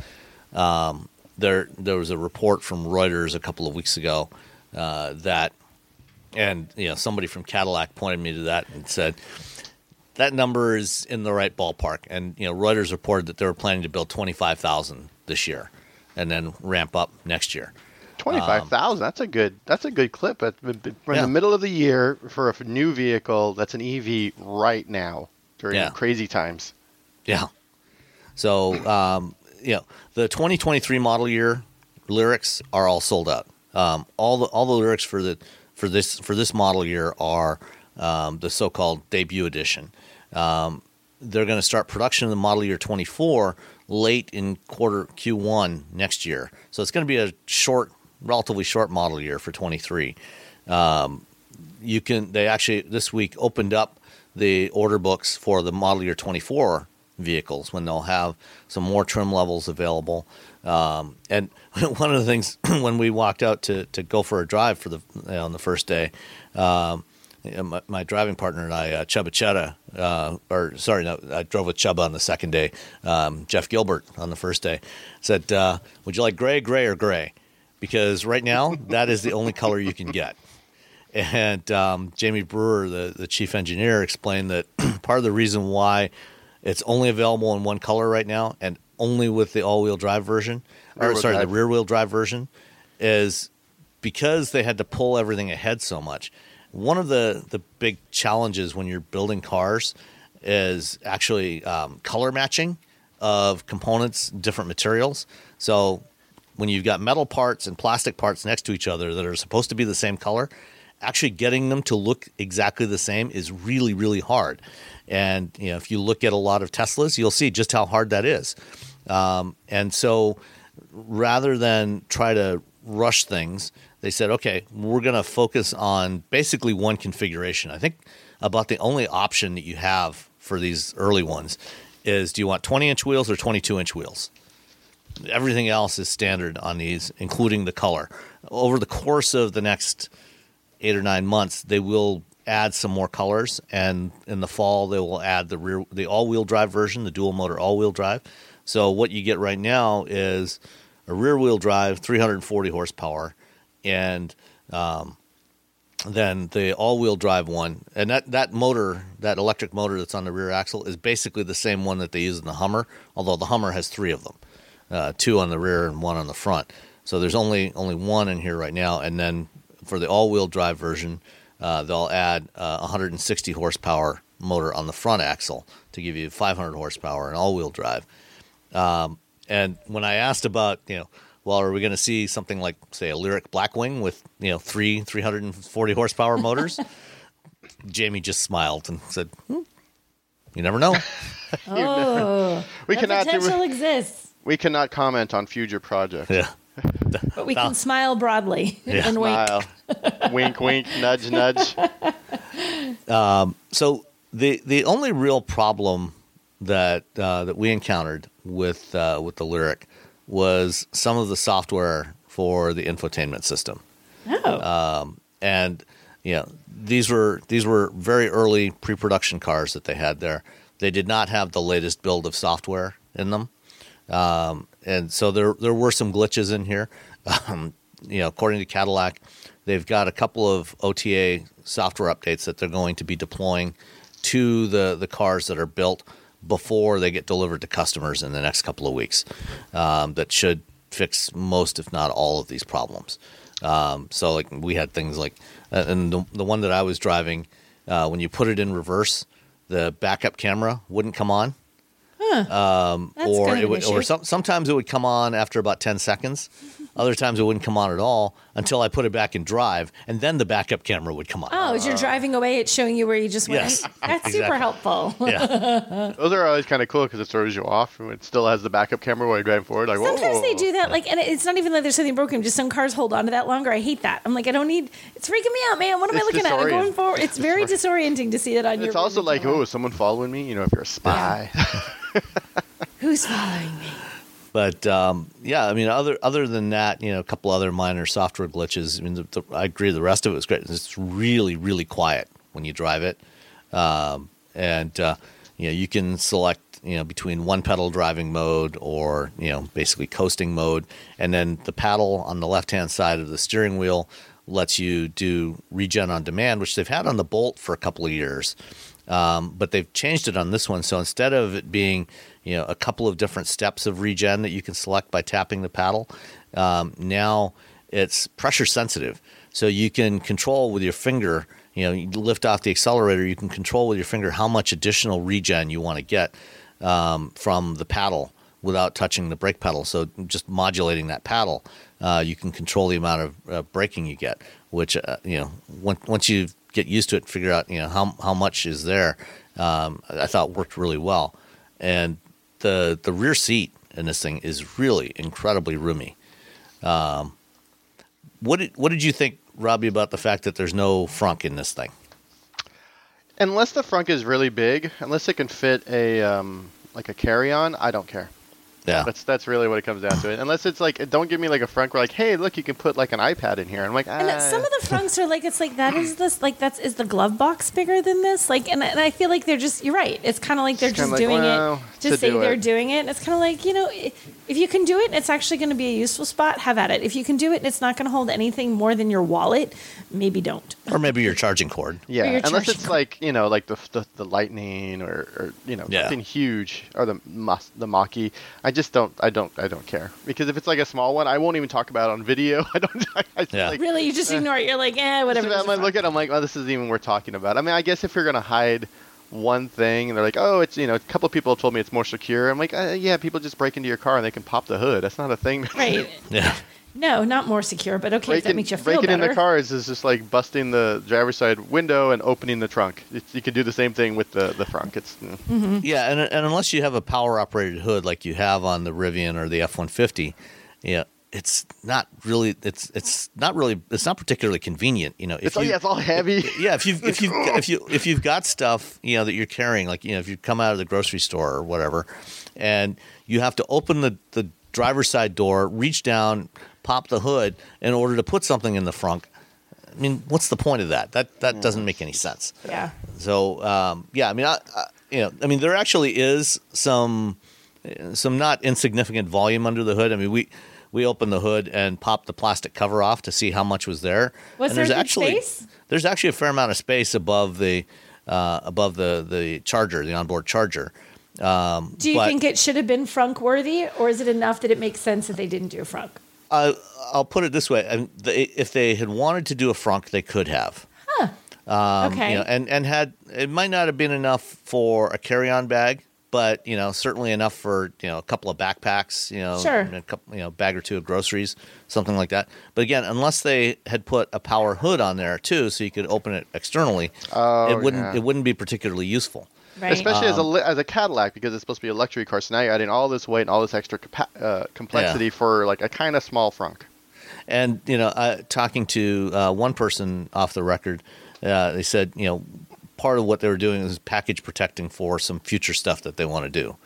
There was a report from Reuters a couple of weeks ago that, and somebody from Cadillac pointed me to that and said that number is in the right ballpark. And Reuters reported that they were planning to build 25,000 this year, and then ramp up next year. 25,000. That's a good clip. We're in the middle of the year for a new vehicle that's an EV right now during crazy times. Yeah. So the 2023 model year Lyriqs are all sold out. All the Lyriqs for this model year are the so-called debut edition. They're going to start production of the model year 24 late in quarter Q1 next year. So it's going to be a relatively short model year for 23. They actually this week opened up the order books for the model year 24 vehicles when they'll have some more trim levels available. And one of the things when we walked out to go for a drive for on the first day, my driving partner and I, Chubba Chetta, I drove with Chubba on the second day. Jeff Gilbert on the first day said, "Would you like gray, or gray? Because right now that is the only color you can get." And Jamie Brewer, the chief engineer, explained that part of the reason why it's only available in one color right now and only with the all-wheel drive version, the rear-wheel drive version, is because they had to pull everything ahead so much. One of the big challenges when you're building cars is actually color matching of components, different materials. So when you've got metal parts and plastic parts next to each other that are supposed to be the same color, actually getting them to look exactly the same is really, really hard. And if you look at a lot of Teslas, you'll see just how hard that is. And so rather than try to rush things, they said, okay, we're going to focus on basically one configuration. I think about the only option that you have for these early ones is, do you want 20-inch wheels or 22-inch wheels? Everything else is standard on these, including the color. Over the course of the next 8 or 9 months, they will add some more colors, and in the fall they will add the all-wheel drive version, the dual motor all-wheel drive. So what you get right now is a rear-wheel drive, 340 horsepower, and then the all-wheel drive one. And that motor, that electric motor that's on the rear axle, is basically the same one that they use in the Hummer, although the Hummer has 3 of them, 2 on the rear and 1 on the front. So there's only one in here right now, and then for the all-wheel drive version, they'll add 160 horsepower motor on the front axle to give you 500 horsepower and all-wheel drive. And when I asked about, well, are we going to see something like, say, a Lyriq Blackwing with 340 horsepower motors? Jamie just smiled and said, "You never know." Potential exists. We cannot comment on future projects. Yeah. But we can smile broadly and Smile. Wink, wink, nudge, nudge. So the only real problem that we encountered with the Lyriq was some of the software for the infotainment system. And these were very early pre-production cars that they had there. They did not have the latest build of software in them. And so there were some glitches in here. According to Cadillac, they've got a couple of OTA software updates that they're going to be deploying to the cars that are built before they get delivered to customers in the next couple of weeks. That should fix most, if not all, of these problems. So like we had things like, and the one that I was driving, when you put it in reverse, the backup camera wouldn't come on. Sometimes it would come on after about 10 seconds. Other times it wouldn't come on at all until I put it back in drive, and then the backup camera would come on. Oh, as you're driving away, it's showing you where you just went. Yes, That's exactly. super helpful. Yeah. Those are always kind of cool because it throws you off. It still has the backup camera while you're driving forward. Like, Sometimes whoa. they do that, and it's not even like there's something broken. Just some cars hold on to that longer. I hate that. I'm like, I don't need. It's freaking me out, man. What am I looking at? I'm going forward. It's very disorienting to see that on your. It's also like, is someone following me? If you're a spy. Who's following me? But other than that, a couple other minor software glitches. I mean, I agree. The rest of it was great. It's really, really quiet when you drive it, you can select between one pedal driving mode or basically coasting mode, and then the paddle on the left hand side of the steering wheel lets you do regen on demand, which they've had on the Bolt for a couple of years, but they've changed it on this one. So instead of it being a couple of different steps of regen that you can select by tapping the paddle, now it's pressure sensitive. So you can control with your finger, you lift off the accelerator, you can control with your finger how much additional regen you want to get from the paddle without touching the brake pedal. So just modulating that paddle, you can control the amount of braking you get, which, once you get used to it, figure out, how much is there, I thought worked really well. And the rear seat in this thing is really incredibly roomy. What did you think Robbie, about the fact that there's no frunk in this thing? Unless the frunk is really big, unless it can fit a like a carry-on, I don't care. Yeah. That's really what it comes down to. It. Unless it's like, don't give me like a frunk where like, hey, look, you can put like an iPad in here. And I'm like, And some of the frunks are like, it's like, that is this, like, is the glove box bigger than this? Like, and I feel like they're just, you're right. It's kind of like they're just doing it to say they're doing it. And it's kind of like, if you can do it and it's actually going to be a useful spot, have at it. If you can do it and it's not going to hold anything more than your wallet, maybe don't. Or maybe your charging cord. Yeah, unless it's like, like the Lightning or something huge, or the Mach-E. I don't care, because if it's like a small one, I won't even talk about it on video. Like, really, you just ignore it. You're like, whatever. I look at it, I'm like, oh, this isn't even worth talking about. I mean, I guess if you're gonna hide one thing, and they're like, oh, it's a couple of people have told me it's more secure. I'm like, yeah, people just break into your car and they can pop the hood. That's not a thing. Right. Yeah. No, not more secure, but okay, if that makes you feel better. Breaking in the cars is just like busting the driver's side window and opening the trunk. You can do the same thing with the frunk. It's Yeah, and unless you have a power operated hood like you have on the Rivian or the F-150, it's not particularly convenient. It's all heavy. If you've got stuff that you're carrying, like if you come out of the grocery store or whatever, and you have to open the driver's side door, reach down, pop the hood in order to put something in the frunk. I mean, what's the point of that? That doesn't make any sense. Yeah. So I mean, there actually is some not insignificant volume under the hood. I mean, we opened the hood and popped the plastic cover off to see how much was there. There's actually space? There's actually a fair amount of space above the charger, the onboard charger. Do you think it should have been frunk worthy, or is it enough that it makes sense that they didn't do a frunk? I'll put it this way: if they had wanted to do a frunk, they could have. Huh. Okay. And had it might not have been enough for a carry-on bag, but certainly enough for a couple of backpacks, sure, a couple, bag or two of groceries, something like that. But again, unless they had put a power hood on there too, so you could open it externally, it wouldn't be particularly useful. Right. Especially as a Cadillac, because it's supposed to be a luxury car. So now you're adding all this weight and all this extra complexity for like a kind of small frunk. And talking to one person off the record, they said part of what they were doing is package protecting for some future stuff that they want to do.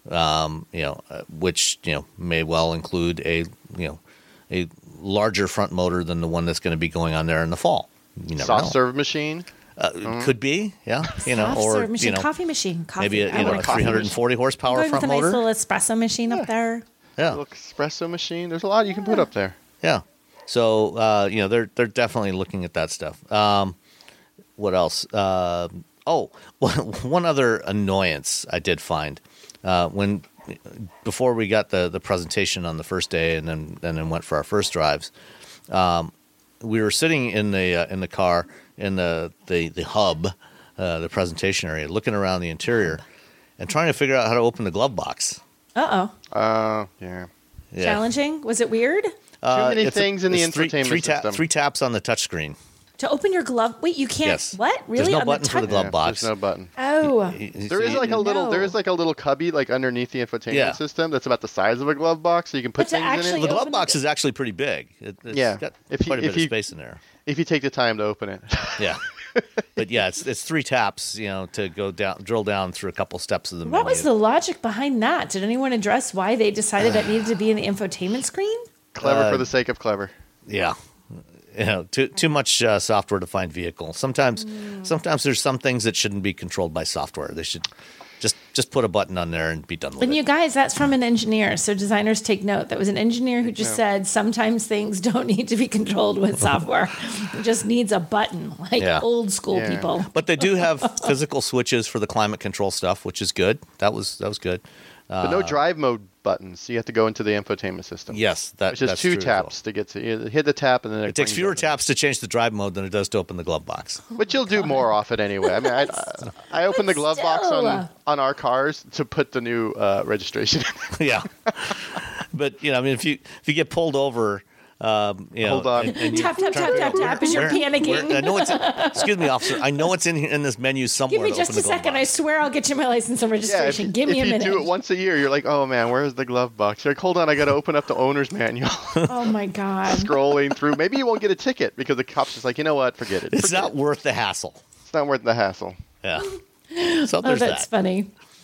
Which may well include a larger front motor than the one that's going to be going on there in the fall. You never Soft know. serve machine. Could be, yeah. Or machine, coffee machine, maybe a 340 horsepower front motor. Nice little espresso machine up there. Yeah, a little espresso machine. There's a lot you can put up there. Yeah. So they're definitely looking at that stuff. What else? One other annoyance I did find before we got the presentation on the first day, and then went for our first drives. We were sitting in the car in the hub, the presentation area, looking around the interior, and trying to figure out how to open the glove box. Yeah. Challenging? Was it weird? Too many things in the infotainment system. Three taps on the touchscreen. To open your glove? Wait, you can't. Yes. What? Really? There's no button for the glove box. There's no button. Oh. There is like a little cubby like underneath the infotainment system that's about the size of a glove box, so you can put things in it. The glove box is actually pretty big. It's got quite a bit of space in there. If you take the time to open it. Yeah. But yeah, it's three taps, to go down, drill down through a couple steps of the menu. What was the logic behind that? Did anyone address why they decided that needed to be in the infotainment screen? Clever for the sake of clever. Yeah. Too much software to find vehicle. Sometimes there's some things that shouldn't be controlled by software. They should just put a button on there and be done with it. And you guys, that's from an engineer, so designers take note. That was an engineer who just said sometimes things don't need to be controlled with software. It just needs a button, like old school people. But they do have physical switches for the climate control stuff, which is good. That was good. But no drive mode buttons. So you have to go into the infotainment system. Yes, that's just two taps to get to. You hit the tap and then it takes fewer taps to change the drive mode than it does to open the glove box. But you'll do more off it anyway. I mean, I opened the glove box on our cars to put the new registration in. Yeah, but if you get pulled over Hold on. And Tap, tap, tap, tap, tap as you're panicking. I know excuse me, officer. I know it's in this menu somewhere. Give me just a second. I swear I'll get you my license and registration. Give me a minute. If you do it once a year, you're like, oh man, where's the glove box? You're like, hold on, I got to open up the owner's manual. Oh my God. Scrolling through. Maybe you won't get a ticket because the cop's just like, you know what? Forget it. It's not worth the hassle. It's not worth the hassle. Yeah. So there's that's funny.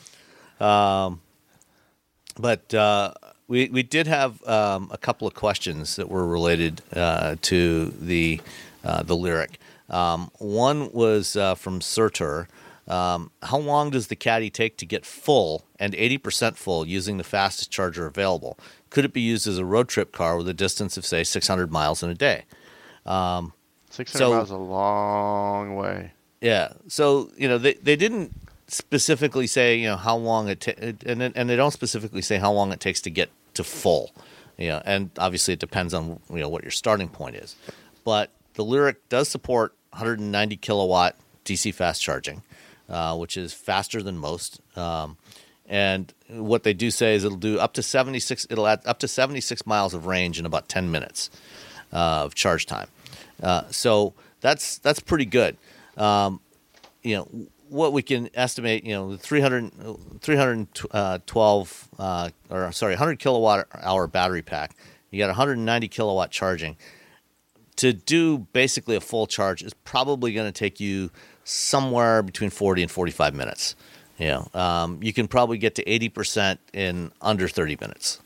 But we did have a couple of questions that were related to the Lyriq. One was from Surtur. How long does the Caddy take to get full and 80% full using the fastest charger available? Could it be used as a road trip car with a distance of, say, 600 miles in a day? 600 miles is a long way. Yeah. So, they didn't specifically say, how long and they don't specifically say how long it takes to get to full. And obviously it depends on, what your starting point is. But the Lyriq does support 190 kilowatt DC fast charging, which is faster than most. And what they do say is it'll add up to 76 miles of range in about 10 minutes of charge time. So that's pretty good. What we can estimate, the 100 kilowatt hour battery pack, you got 190 kilowatt charging. To do basically a full charge is probably going to take you somewhere between 40 and 45 minutes. You can probably get to 80% in under 30 minutes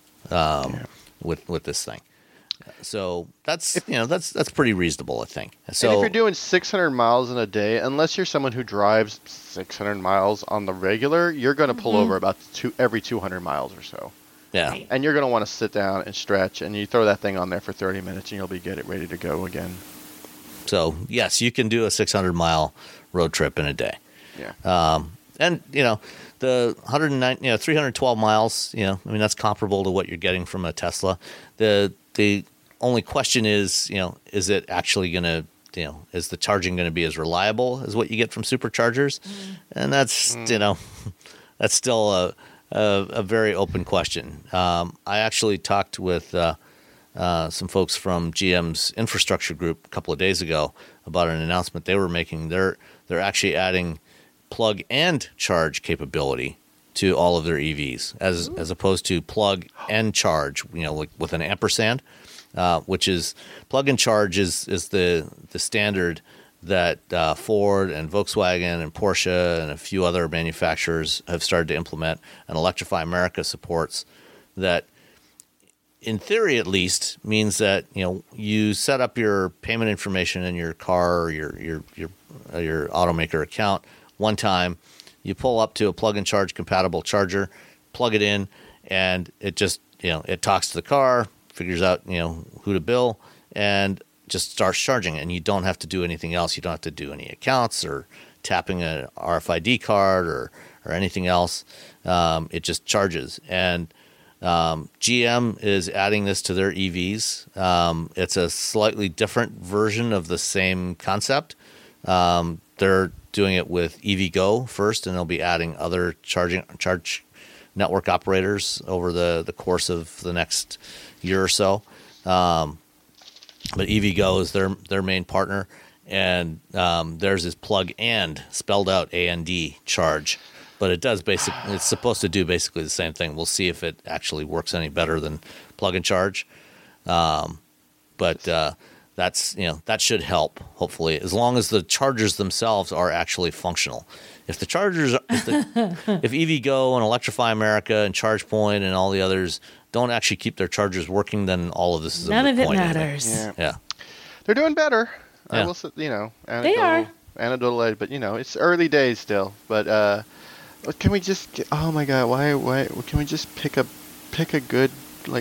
with this thing. So that's pretty reasonable, I think. So and if you're doing 600 miles in a day, unless you're someone who drives 600 miles on the regular, you're going to pull over about every 200 miles or so. Yeah. And you're going to want to sit down and stretch, and you throw that thing on there for 30 minutes, and you'll be ready to go again. So, yes, you can do a 600-mile road trip in a day. Yeah. And, the 312 miles, that's comparable to what you're getting from a Tesla. The only question is, is it actually going to, is the charging going to be as reliable as what you get from superchargers? And that's, that's still a very open question. I actually talked with some folks from GM's infrastructure group a couple of days ago about an announcement they were making. They're actually adding plug and charge capability to all of their EVs, as opposed to plug and charge, like with an ampersand, which is plug and charge is the standard that Ford and Volkswagen and Porsche and a few other manufacturers have started to implement, and Electrify America supports that. In theory, at least, means that you set up your payment information in your car or your automaker account one time. You pull up to a plug and charge compatible charger, plug it in, and it just it talks to the car, figures out who to bill, and just starts charging. And you don't have to do anything else. You don't have to do any accounts or tapping an RFID card or anything else. It just charges. And GM is adding this to their EVs. It's a slightly different version of the same concept. They're doing it with EVgo first, and they'll be adding other charge network operators over the course of the next year or so. But EVgo is their main partner, and theirs is plug and, spelled out AND, charge. But it's supposed to do basically the same thing. We'll see if it actually works any better than plug and charge. But that's that should help, hopefully, as long as the chargers themselves are actually functional. If the chargers, if EVgo and Electrify America and ChargePoint and all the others don't actually keep their chargers working, then all of this is none a of moot it point. matters. Yeah. They're doing better. Yeah. I will say, They are. anecdotal, but it's early days still. But can we just? Oh my God! Why? Can we just pick a good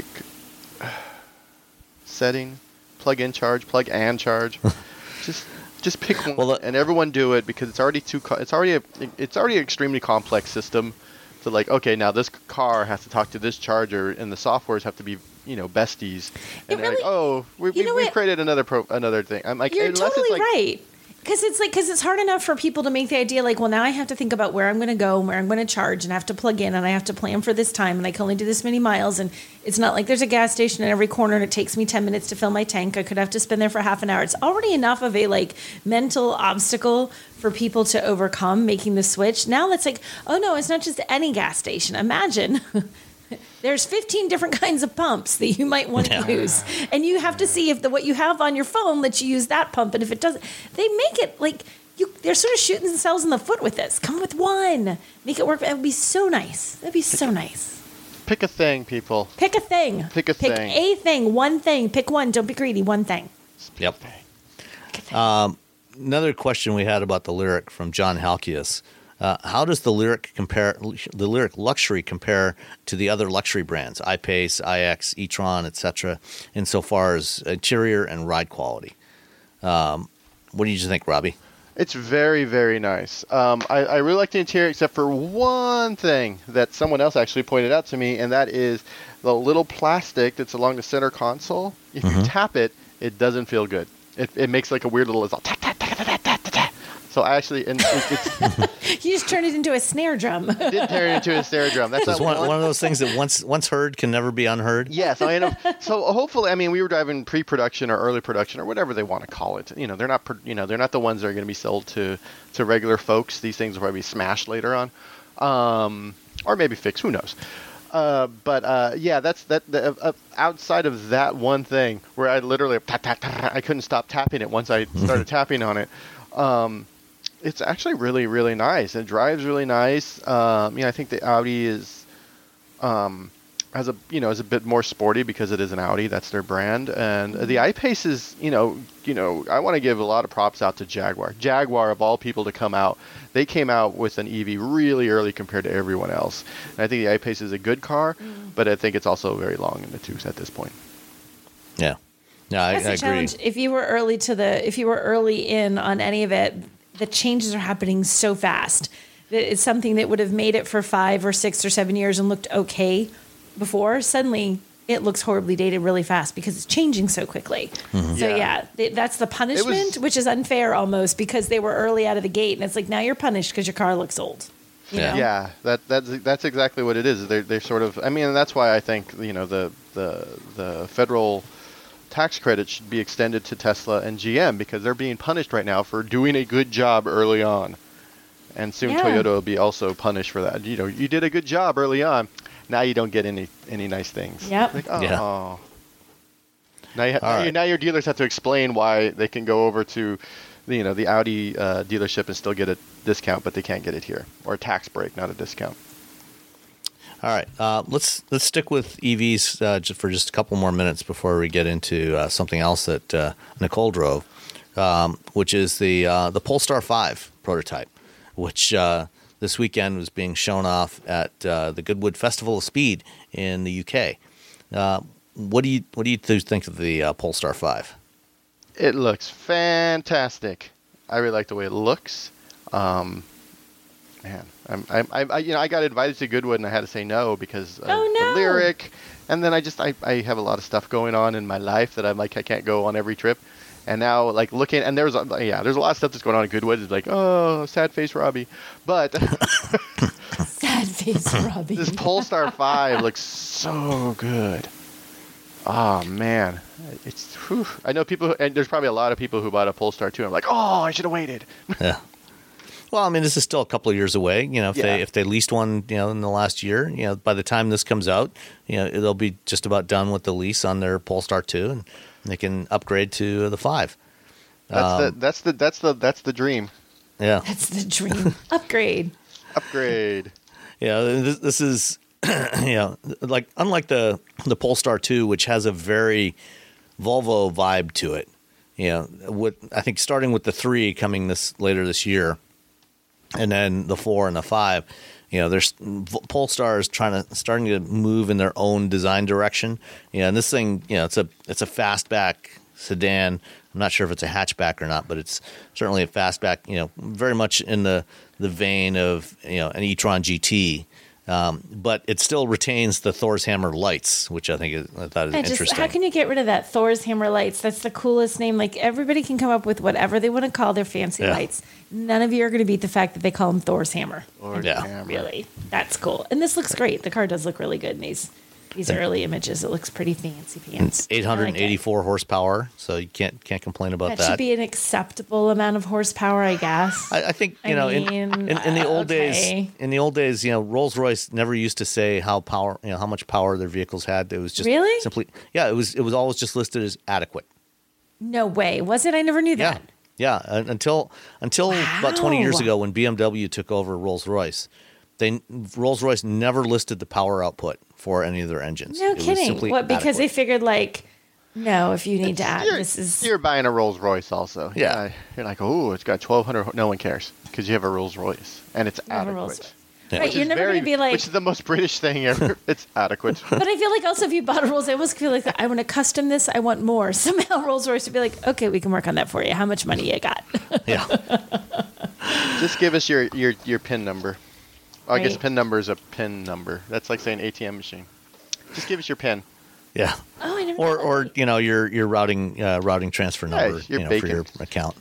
setting? Plug in charge, plug and charge. just pick one, and everyone do it, because it's already it's already an extremely complex system. So okay, now this car has to talk to this charger, and the softwares have to be besties. And they're really, we've created another thing. I'm like, you're totally right. Because it's hard enough for people to make the idea like, well, now I have to think about where I'm going to go and where I'm going to charge and I have to plug in and I have to plan for this time and I can only do this many miles. And it's not like there's a gas station in every corner and it takes me 10 minutes to fill my tank. I could have to spend there for half an hour. It's already enough of a like mental obstacle for people to overcome making the switch. Now it's like, oh no, it's not just any gas station. Imagine there's 15 different kinds of pumps that you might want to use. And you have to see if what you have on your phone lets you use that pump. And if it doesn't, they make it like they're sort of shooting themselves in the foot with this. Come with one. Make it work. It would be so nice. That'd be so nice. Pick a thing, people. Pick a thing. Pick a thing. Pick a thing. One thing. Pick one. Don't be greedy. One thing. Yep. Another question we had about the Lyriq from John Halkias. How does the Lyriq Luxury compare to the other luxury brands, iPace, iX, e-tron, etc., insofar as interior and ride quality? What do you think, Robbie? It's very, very nice. I really like the interior, except for one thing that someone else actually pointed out to me, and that is the little plastic that's along the center console. If you tap it, it doesn't feel good. It makes like a weird little tap, tap, tap, tap, tap, tap, tap. So actually, it's you just turned it into a snare drum. Did turn it into a snare drum. That's one of those things that once heard can never be unheard. Yes, I know. So hopefully, I mean, we were driving pre-production or early production or whatever they want to call it. You know, they're not the ones that are going to be sold to regular folks. These things will probably be smashed later on, or maybe fixed. Who knows? Yeah, that's outside of that one thing where I literally I couldn't stop tapping it once I started tapping on it. It's actually really, really nice. It drives really nice. I think the Audi is is a bit more sporty because it is an Audi. That's their brand. And the I-Pace is, I want to give a lot of props out to Jaguar. Jaguar, of all people to come out, they came out with an EV really early compared to everyone else. And I think the I-Pace is a good car, but I think it's also very long in the tooth at this point. Yeah. Yeah, I agree. Challenge. If you were early in on any of it, the changes are happening so fast that it's something that would have made it for 5 or 6 or 7 years and looked okay before. Suddenly, it looks horribly dated really fast because it's changing so quickly. Mm-hmm. So that's the punishment, which is unfair almost because they were early out of the gate, and it's like now you're punished because your car looks old. You know? Yeah, that's exactly what it is. They're sort of. I mean, and that's why I think the federal tax credit should be extended to Tesla and GM because they're being punished right now for doing a good job early on. And soon Toyota will be also punished for that. You did a good job early on. Now you don't get any nice things. Yep. Like, oh. Yeah. Now your dealers have to explain why they can go over to the Audi dealership and still get a discount, but they can't get it here. Or a tax break, not a discount. All right, let's stick with EVs for just a couple more minutes before we get into something else that Nicole drove, which is the Polestar 5 prototype, which this weekend was being shown off at the Goodwood Festival of Speed in the UK. What do you think of the Polestar 5? It looks fantastic. I really like the way it looks. Man, I got invited to Goodwood and I had to say no because of the Lyriq, and then I have a lot of stuff going on in my life that I can't go on every trip, and now looking and there's a lot of stuff that's going on at Goodwood. It's like, oh, sad face Robbie, but sad face Robbie. This Polestar 5 looks so good. Oh man, I know people, and there's probably a lot of people who bought a Polestar 2. I'm like, oh, I should have waited. Yeah. Well, I mean, this is still a couple of years away. If they leased one, in the last year, by the time this comes out, they'll be just about done with the lease on their Polestar 2, and they can upgrade to the 5. That's the dream. Yeah, that's the dream. Upgrade. Yeah, this is, unlike the Polestar 2, which has a very Volvo vibe to it. I think starting with the 3 coming later this year. And then the 4 and the 5, there's Polestar is starting to move in their own design direction. And this thing, it's a fastback sedan. I'm not sure if it's a hatchback or not, but it's certainly a fastback. Very much in the vein of an e-tron GT, But it still retains the Thor's hammer lights, which I thought is interesting. How can you get rid of that Thor's hammer lights? That's the coolest name. Like, everybody can come up with whatever they want to call their fancy lights. None of you are going to beat the fact that they call them Thor's hammer. Hammer. Really, that's cool. And this looks great. The car does look really good in these early images. It looks pretty fancy pants. 884 horsepower, so you can't complain about that. That should be an acceptable amount of horsepower, I guess. I think in the old days, Rolls-Royce never used to say how much power their vehicles had. It was just simply it was always just listed as adequate. No way, was it? I never knew that. Yeah, until about 20 years ago when BMW took over Rolls-Royce. Rolls-Royce never listed the power output for any of their engines. No kidding. What? Because they figured no, if you need to add, you're buying a Rolls-Royce also. Yeah. You're like, oh, it's got 1,200. No one cares because you have a Rolls-Royce and it's adequate. Yeah. Right, you're never going to be like... Which is the most British thing ever. It's adequate. But I feel like also if you bought a Rolls, I almost feel like I want to custom this. I want more. Somehow Rolls-Royce would be like, okay, we can work on that for you. How much money you got? Yeah. Just give us your PIN number. Oh, I guess PIN number is a PIN number. That's like saying ATM machine. Just give us your PIN. Yeah. Oh, I never. Or your routing transfer number for your account.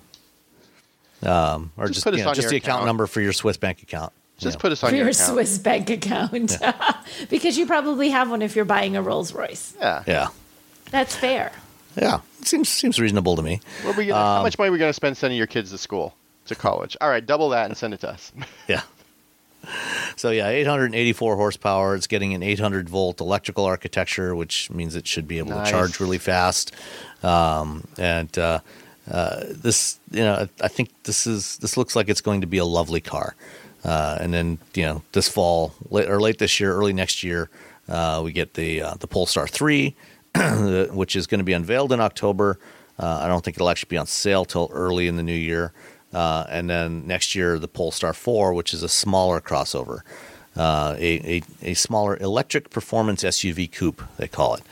Or just the account number for your Swiss bank account. Just put us on your account. Swiss bank account. Yeah. Because you probably have one if you're buying a Rolls Royce. Yeah. Yeah. That's fair. Yeah. Seems reasonable to me. How much money are we going to spend sending your kids to school, to college? All right, double that and send it to us. Yeah. So 884 horsepower. It's getting an 800-volt electrical architecture, which means it should be able to charge really fast. This, I think this looks like it's going to be a lovely car. And then this fall, late this year, early next year, we get the Polestar 3, which is going to be unveiled in October. I don't think it'll actually be on sale till early in the new year. And then next year, the Polestar 4, which is a smaller crossover, a smaller electric performance SUV coupe, they call it.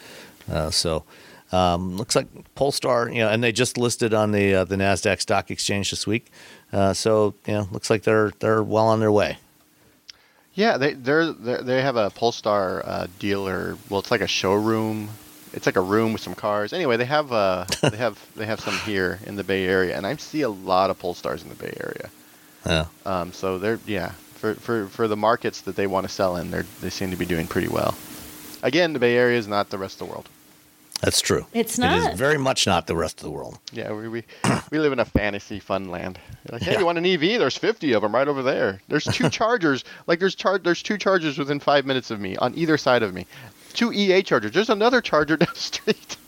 Looks like Polestar, and they just listed on the NASDAQ stock exchange this week. Looks like they're well on their way. Yeah, they have a Polestar dealer. Well, it's like a showroom. It's like a room with some cars. Anyway, they have some here in the Bay Area, and I see a lot of Polestars in the Bay Area. Yeah. So they're for the markets that they want to sell in, they seem to be doing pretty well. Again, the Bay Area is not the rest of the world. That's true. It's not. It is very much not the rest of the world. Yeah, we live in a fantasy fun land. You're like, hey, you want an EV? There's 50 of them right over there. There's two chargers. There's two chargers within 5 minutes of me on either side of me. 2 EA chargers. There's another charger down the street.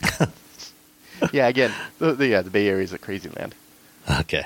Yeah, again, the Bay Area is a crazy land. Okay.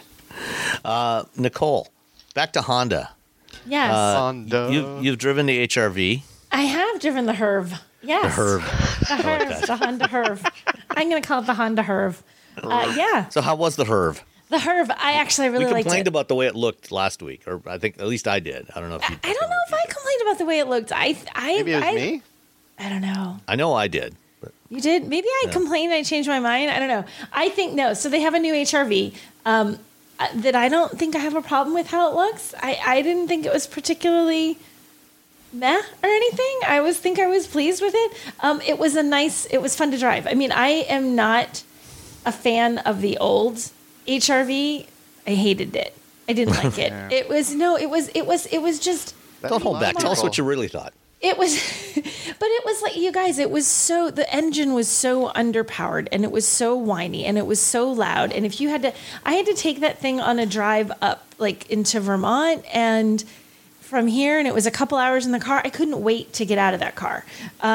Nicole, back to Honda. Yes. Honda. You've driven the HRV. I have driven the HERV. Yes. The HERV. The HERV, the Honda HERV. I'm going to call it the Honda HERV. Yeah. So how was the HERV? The HERV, I actually really liked it. We complained about the way it looked last week, or I think at least I did. I don't know if you. I don't know if I complained about the way it looked. Maybe it was me. I don't know. I know I did. But. You did? Maybe I complained and I changed my mind. I don't know. I think no. So they have a new HRV that I don't think I have a problem with how it looks. I didn't think it was particularly meh or anything. I was pleased with it. It was fun to drive. I mean, I am not a fan of the old HRV. I hated it. I didn't like it. Yeah. It was just. Don't hold back. Tell us what you really thought. It was, but it was like, you guys, the engine was so underpowered and it was so whiny and it was so loud. And if I had to take that thing on a drive up like into Vermont and from here, and it was a couple hours in the car. I couldn't wait to get out of that car.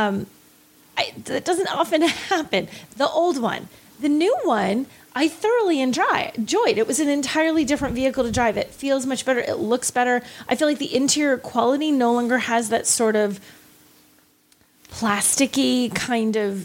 That doesn't often happen. The old one, the new one, I thoroughly enjoyed. It was an entirely different vehicle to drive. It feels much better. It looks better. I feel like the interior quality no longer has that sort of plasticky kind of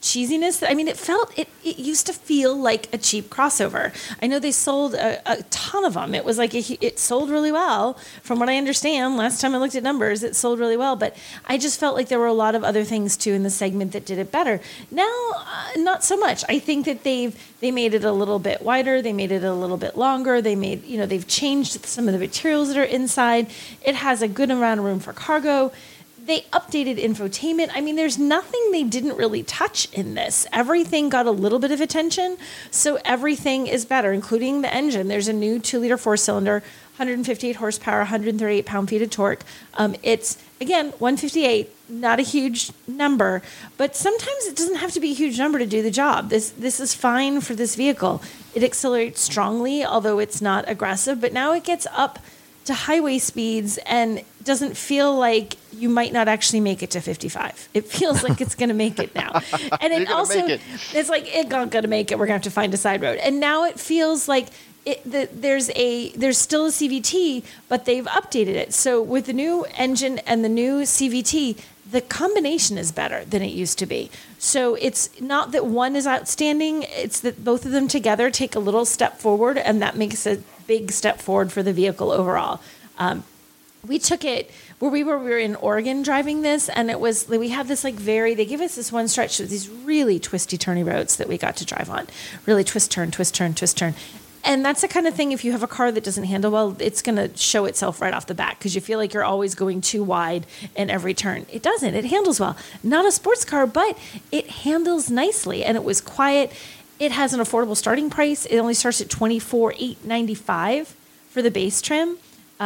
cheesiness. I mean, it used to feel like a cheap crossover. I know they sold a ton of them. It was like it sold really well. From what I understand, last time I looked at numbers, it sold really well. But I just felt like there were a lot of other things too in the segment that did it better. Now, not so much. I think that they made it a little bit wider. They made it a little bit longer. They've changed some of the materials that are inside. It has a good amount of room for cargo. They updated infotainment. I mean, there's nothing they didn't really touch in this. Everything got a little bit of attention, so everything is better, including the engine. There's a new 2-liter 4-cylinder, 158 horsepower, 138 pound-feet of torque. It's, again, 158, not a huge number, but sometimes it doesn't have to be a huge number to do the job. This is fine for this vehicle. It accelerates strongly, although it's not aggressive, but now it gets up to highway speeds and doesn't feel like you might not actually make it to 55. It feels like it's going to make it now. And it also, it's like, it's not going to make it. We're going to have to find a side road. And now it feels like there's still a CVT, but they've updated it. So with the new engine and the new CVT, the combination is better than it used to be. So it's not that one is outstanding. It's that both of them together take a little step forward, and that makes a big step forward for the vehicle overall. We took it where we were in Oregon driving this, and we had this they gave us this one stretch with these really twisty turny roads that we got to drive on. Really twist, turn, twist, turn, twist, turn. And that's the kind of thing, if you have a car that doesn't handle well, it's going to show itself right off the bat because you feel like you're always going too wide in every turn. It doesn't. It handles well. Not a sports car, but it handles nicely. And it was quiet. It has an affordable starting price. It only starts at $24,895 for the base trim.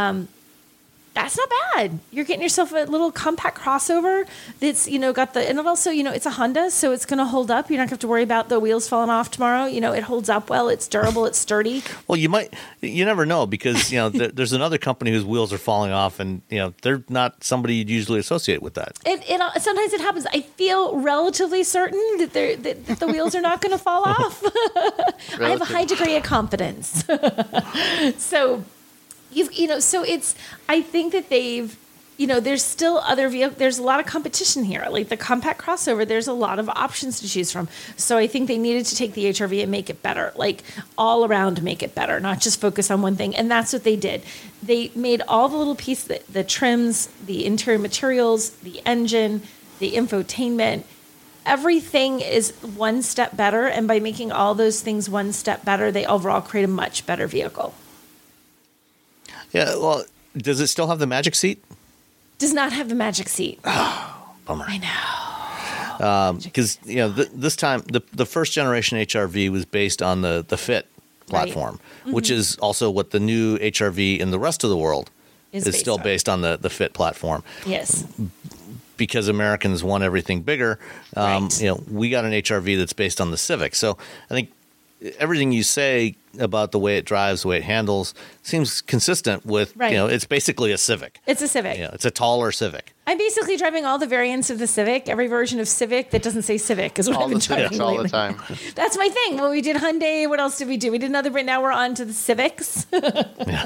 That's not bad. You're getting yourself a little compact crossover that's, got and it also, it's a Honda, so it's going to hold up. You're not going to have to worry about the wheels falling off tomorrow. It holds up well. It's durable. It's sturdy. Well, you never know because, there's another company whose wheels are falling off and, they're not somebody you'd usually associate with that. Sometimes it happens. I feel relatively certain that the wheels are not going to fall off. I have a high degree of confidence. So... so it's, I think that they've, there's still other vehicles, there's a lot of competition here. Like the compact crossover, there's a lot of options to choose from. So I think they needed to take the HR-V and make it better, like all around make it better, not just focus on one thing. And that's what they did. They made all the little pieces, the trims, the interior materials, the engine, the infotainment, everything is one step better. And by making all those things one step better, they overall create a much better vehicle. Yeah, well, does it still have the magic seat? Does not have the magic seat. Oh, bummer. I know. Because, this time, the first generation HR-V was based on the Fit platform, right. Which is also what the new HR-V in the rest of the world is still based on the Fit platform. Yes. Because Americans want everything bigger, right. We got an HR-V that's based on the Civic. So I think everything you say about the way it drives, the way it handles, seems consistent with, right. It's basically a Civic. It's a Civic. It's a taller Civic. I'm basically driving all the variants of the Civic. Every version of Civic that doesn't say Civic is what I've been driving all the time. That's my thing. Well, we did Hyundai. What else did we do? We did another, but now we're on to the Civics. Yeah.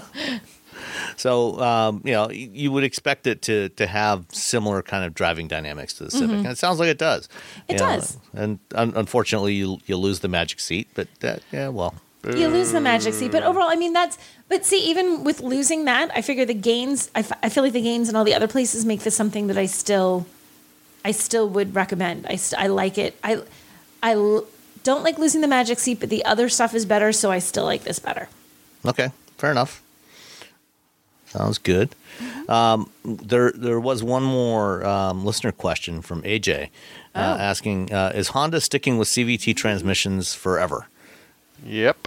So, you would expect it to have similar kind of driving dynamics to the Civic. Mm-hmm. And it sounds like it does. It does. And unfortunately, you lose the magic seat. But, you lose the magic seat. But overall, but see, even with losing that, I figure the gains, I feel like the gains in all the other places make this something that I still would recommend. I like it. I don't like losing the magic seat, but the other stuff is better, so I still like this better. Okay, fair enough. Sounds good. Mm-hmm. There was one more listener question from AJ asking, is Honda sticking with CVT transmissions forever? Yep.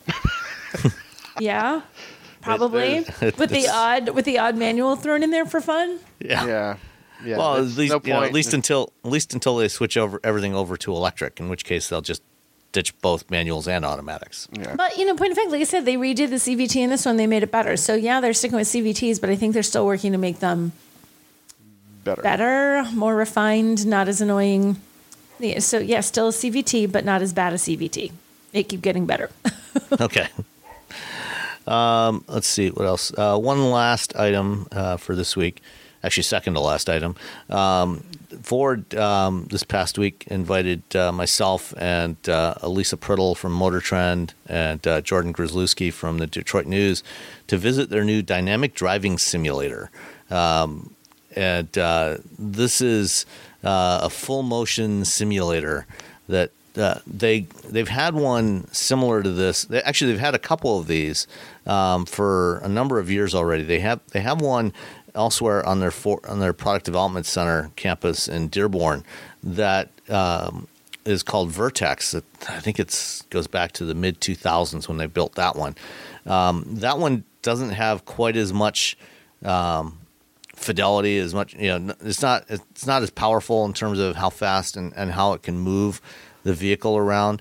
Yeah, probably with the odd manual thrown in there for fun. Yeah. Well, at least until they switch everything over to electric, in which case they'll just ditch both manuals and automatics. Yeah. But point of fact, like I said, they redid the CVT in this one. They made it better. So yeah, they're sticking with CVTs, but I think they're still working to make them better, more refined, not as annoying. Yeah, so yeah, still a CVT, but not as bad a CVT. They keep getting better. Okay. Let's see what else. One last item for this week. actually second to last item. Ford this past week invited myself and Elisa Priddle from Motor Trend and Jordan Grzelewski from the Detroit News to visit their new dynamic driving simulator. And this is a full motion simulator that they've had one similar to this. They've had a couple of these for a number of years already. They have one elsewhere on their product development center campus in Dearborn that is called Vertex. I think goes back to the mid 2000s when they built that one. That one doesn't have quite as much fidelity, as much, it's not as powerful in terms of how fast and how it can move the vehicle around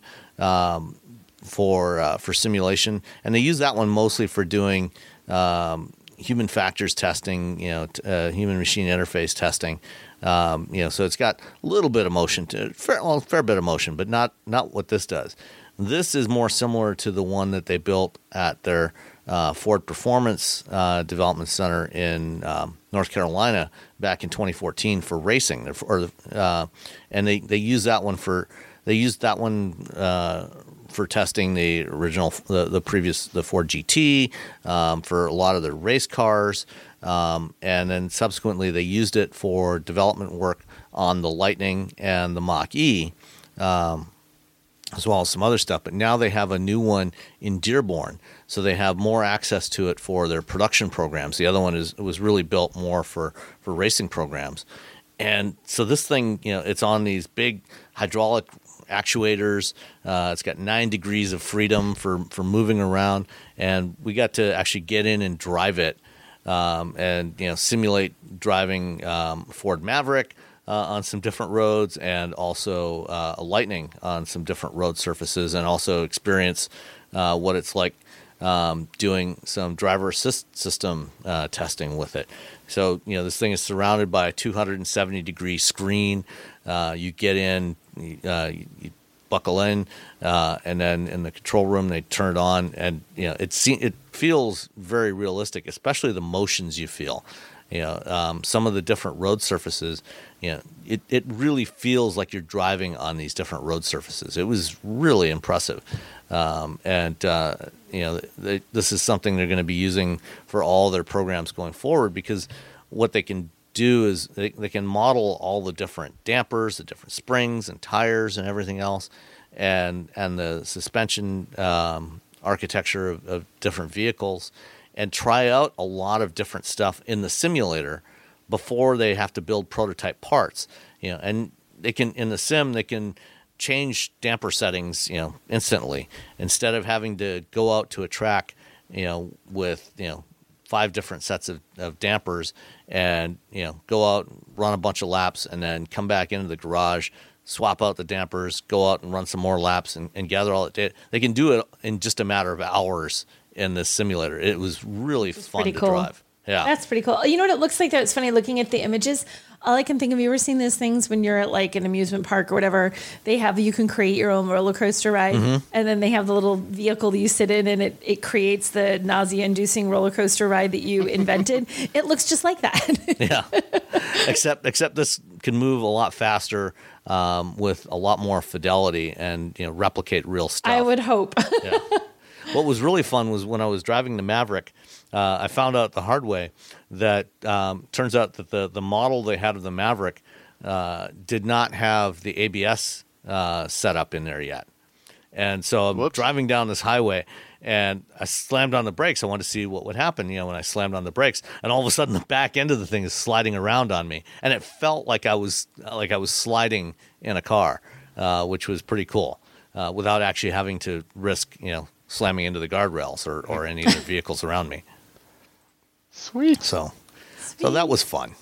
for simulation. And they use that one mostly for doing human factors testing, human machine interface testing. So it's got a little bit of motion to it, fair bit of motion, but not what this does. This is more similar to the one that they built at their Ford Performance Development Center in North Carolina back in 2014 for racing, and they used that one for testing the original, the Ford GT for a lot of their race cars, and then subsequently they used it for development work on the Lightning and the Mach-E, as well as some other stuff. But now they have a new one in Dearborn, so they have more access to it for their production programs. The other one was really built more for racing programs. And so this thing, it's on these big hydraulic actuators. It's got 9 degrees of freedom for moving around, and we got to actually get in and drive it, and simulate driving Ford Maverick on some different roads, and also a Lightning on some different road surfaces, and also experience what it's like doing some driver assist system testing with it. So this thing is surrounded by a 270-degree screen. You get in, you buckle in, and then in the control room they turn it on, and it feels very realistic, especially the motions you feel. Some of the different road surfaces, it really feels like you're driving on these different road surfaces. It was really impressive. This is something they're going to be using for all their programs going forward, because what they can do is they can model all the different dampers, the different springs and tires and everything else, and the suspension architecture of different vehicles, and try out a lot of different stuff in the simulator before they have to build prototype parts. And they can, in the sim, they can change damper settings, instantly, instead of having to go out to a track, with 5 different sets of dampers, and go out, run a bunch of laps, and then come back into the garage, swap out the dampers, go out and run some more laps, and gather all that data. They can do it in just a matter of hours in this simulator. It was really fun to drive. Yeah, that's pretty cool. You know what it looks like though? It's funny looking at the images. All I can think of, you ever seen those things when you're at like an amusement park or whatever? You can create your own roller coaster ride, and then they have the little vehicle that you sit in, and it creates the nausea-inducing roller coaster ride that you invented. It looks just like that. Yeah, except this can move a lot faster, with a lot more fidelity, and replicate real stuff. I would hope. Yeah. What was really fun was when I was driving the Maverick, I found out the hard way that turns out that the model they had of the Maverick did not have the ABS set up in there yet. And so I'm driving down this highway, and I slammed on the brakes. I wanted to see what would happen, when I slammed on the brakes. And all of a sudden, the back end of the thing is sliding around on me, and it felt like I was sliding in a car, which was pretty cool, without actually having to risk, slamming into the guardrails or any other vehicles around me. Sweet. So that was fun.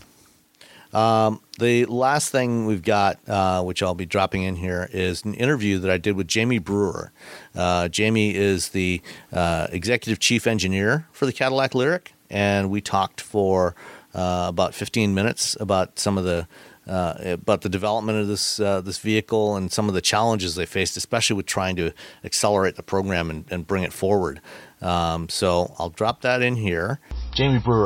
The last thing we've got, which I'll be dropping in here, is an interview that I did with Jamie Brewer. Jamie is the executive chief engineer for the Cadillac Lyriq, and we talked for about 15 minutes about some of the about the development of this vehicle and some of the challenges they faced, especially with trying to accelerate the program and bring it forward. So I'll drop that in here. Jamie Brewer,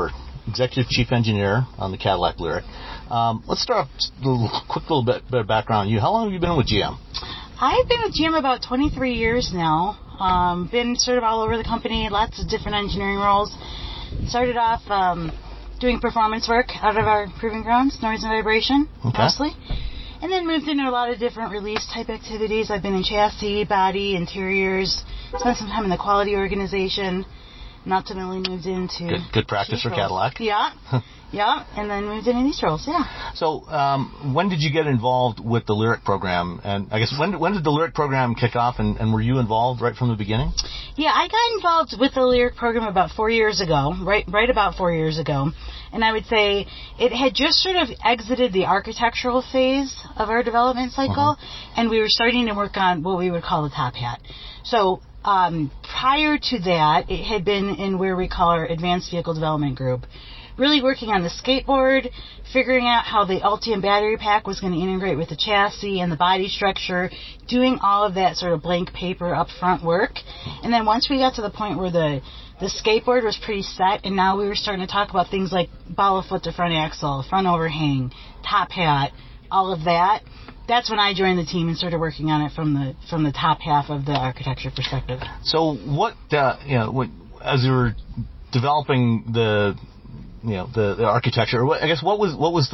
Executive Chief Engineer on the Cadillac Lyriq. Let's start off with a quick little bit of background on you. How long have you been with GM? I've been with GM about 23 years now. Been sort of all over the company, lots of different engineering roles. Started off doing performance work out of our proving grounds, noise and vibration, mostly. And then moved into a lot of different release type activities. I've been in chassis, body, interiors, spent some time in the quality organization, and ultimately moved into... Good practice for Cadillac. Yeah. Yeah, and then moved into these roles, yeah. So, when did you get involved with the Lyriq program? And I guess, when did the Lyriq program kick off, and were you involved right from the beginning? Yeah, I got involved with the Lyriq program about 4 years ago, right about 4 years ago. And I would say it had just sort of exited the architectural phase of our development cycle, and we were starting to work on what we would call the top hat. So, prior to that, it had been in where we call our Advanced Vehicle Development Group. Really working on the skateboard, figuring out how the Ultium battery pack was going to integrate with the chassis and the body structure, doing all of that sort of blank paper upfront work. And then once we got to the point where the skateboard was pretty set, and now we were starting to talk about things like ball of foot to front axle, front overhang, top hat, all of that. That's when I joined the team and started working on it from the top half of the architecture perspective. So what, as you were developing the architecture, I guess what was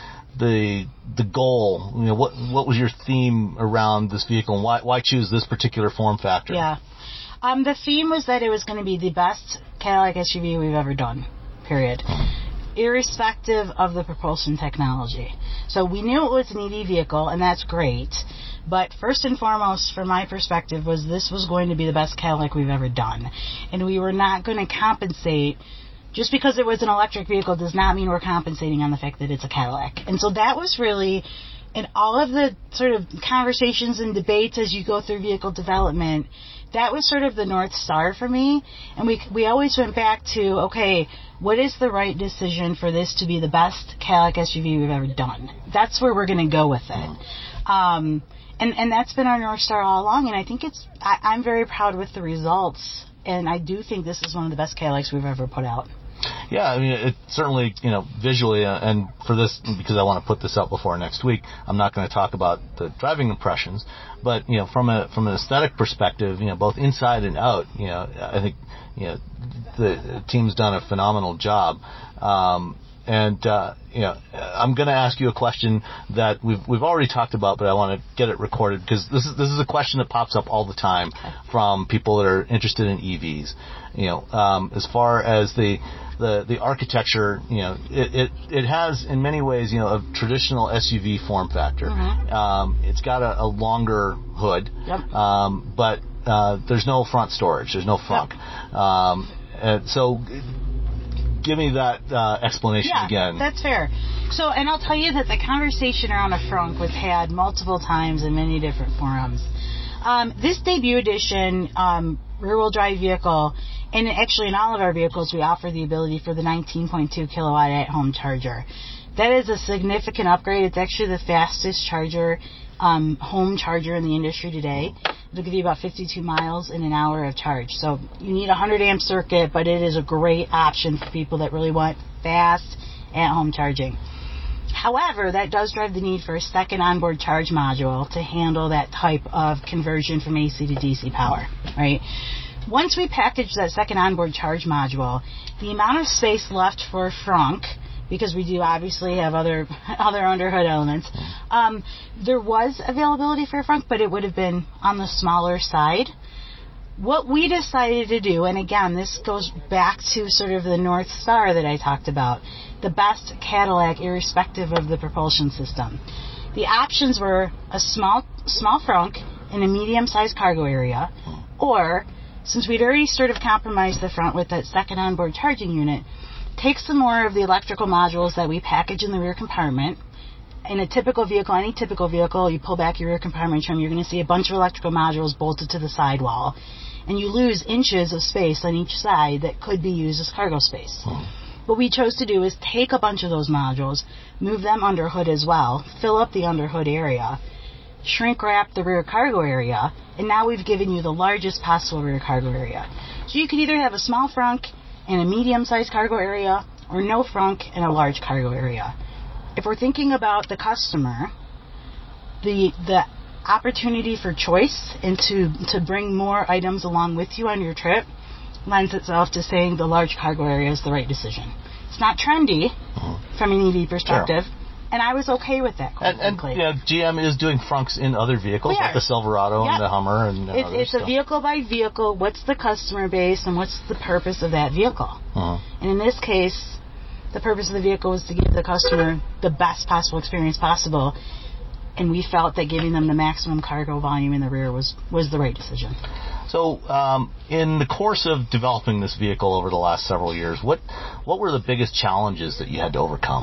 the goal? What was your theme around this vehicle, and why choose this particular form factor? Yeah, the theme was that it was going to be the best Cadillac SUV we've ever done. Period. Irrespective of the propulsion technology. So we knew it was an EV vehicle, and that's great. But first and foremost, from my perspective, this was going to be the best Cadillac we've ever done, and we were not going to compensate. Just because it was an electric vehicle does not mean we're compensating on the fact that it's a Cadillac. And so that was really, in all of the sort of conversations and debates as you go through vehicle development, that was sort of the North Star for me. And we always went back to, okay, what is the right decision for this to be the best Cadillac SUV we've ever done? That's where we're going to go with it. And that's been our North Star all along. And I think I'm very proud with the results. And I do think this is one of the best Cadillacs we've ever put out. Yeah, I mean, it certainly, visually, and for this, because I want to put this up before next week, I'm not going to talk about the driving impressions, but, from an aesthetic perspective, both inside and out, I think, the team's done a phenomenal job. I'm going to ask you a question that we've already talked about, but I want to get it recorded because this is a question that pops up all the time from people that are interested in EVs. As far as the architecture, it has in many ways, a traditional SUV form factor. It's got a longer hood, but there's no front storage. There's no frunk. And so give me that explanation again. Yeah, that's fair. So, and I'll tell you that the conversation around a frunk was had multiple times in many different forums. This debut edition rear-wheel drive vehicle, and actually in all of our vehicles, we offer the ability for the 19.2 kilowatt at-home charger. That is a significant upgrade. It's actually the fastest charger, home charger in the industry today. It'll give you about 52 miles in an hour of charge. So you need a 100 amp circuit, but it is a great option for people that really want fast at-home charging. However, that does drive the need for a second onboard charge module to handle that type of conversion from AC to DC power, right? Once we package that second onboard charge module, the amount of space left for a frunk, because we do obviously have other underhood elements, there was availability for a frunk, but it would have been on the smaller side. What we decided to do, and again, this goes back to sort of the North Star that I talked about, the best Cadillac irrespective of the propulsion system. The options were a small frunk and a medium-sized cargo area, or, since we'd already sort of compromised the front with that second onboard charging unit, take some more of the electrical modules that we package in the rear compartment. In a typical vehicle, any typical vehicle, you pull back your rear compartment trim, you're going to see a bunch of electrical modules bolted to the sidewall, and you lose inches of space on each side that could be used as cargo space. What we chose to do is take a bunch of those modules, move them under hood as well, fill up the under hood area, shrink wrap the rear cargo area, and now we've given you the largest possible rear cargo area. So you could either have a small frunk and a medium-sized cargo area, or no frunk in a large cargo area. If we're thinking about the customer, the opportunity for choice and to bring more items along with you on your trip lends itself to saying the large cargo area is the right decision. It's not trendy from an EV perspective, and I was okay with that. And GM is doing frunks in other vehicles like the Silverado and the Hummer and it's a vehicle by vehicle. What's the customer base and what's the purpose of that vehicle? And in this case, the purpose of the vehicle was to give the customer the best possible experience possible, and we felt that giving them the maximum cargo volume in the rear was the right decision. So, in the course of developing this vehicle over the last several years, what were the biggest challenges that you had to overcome?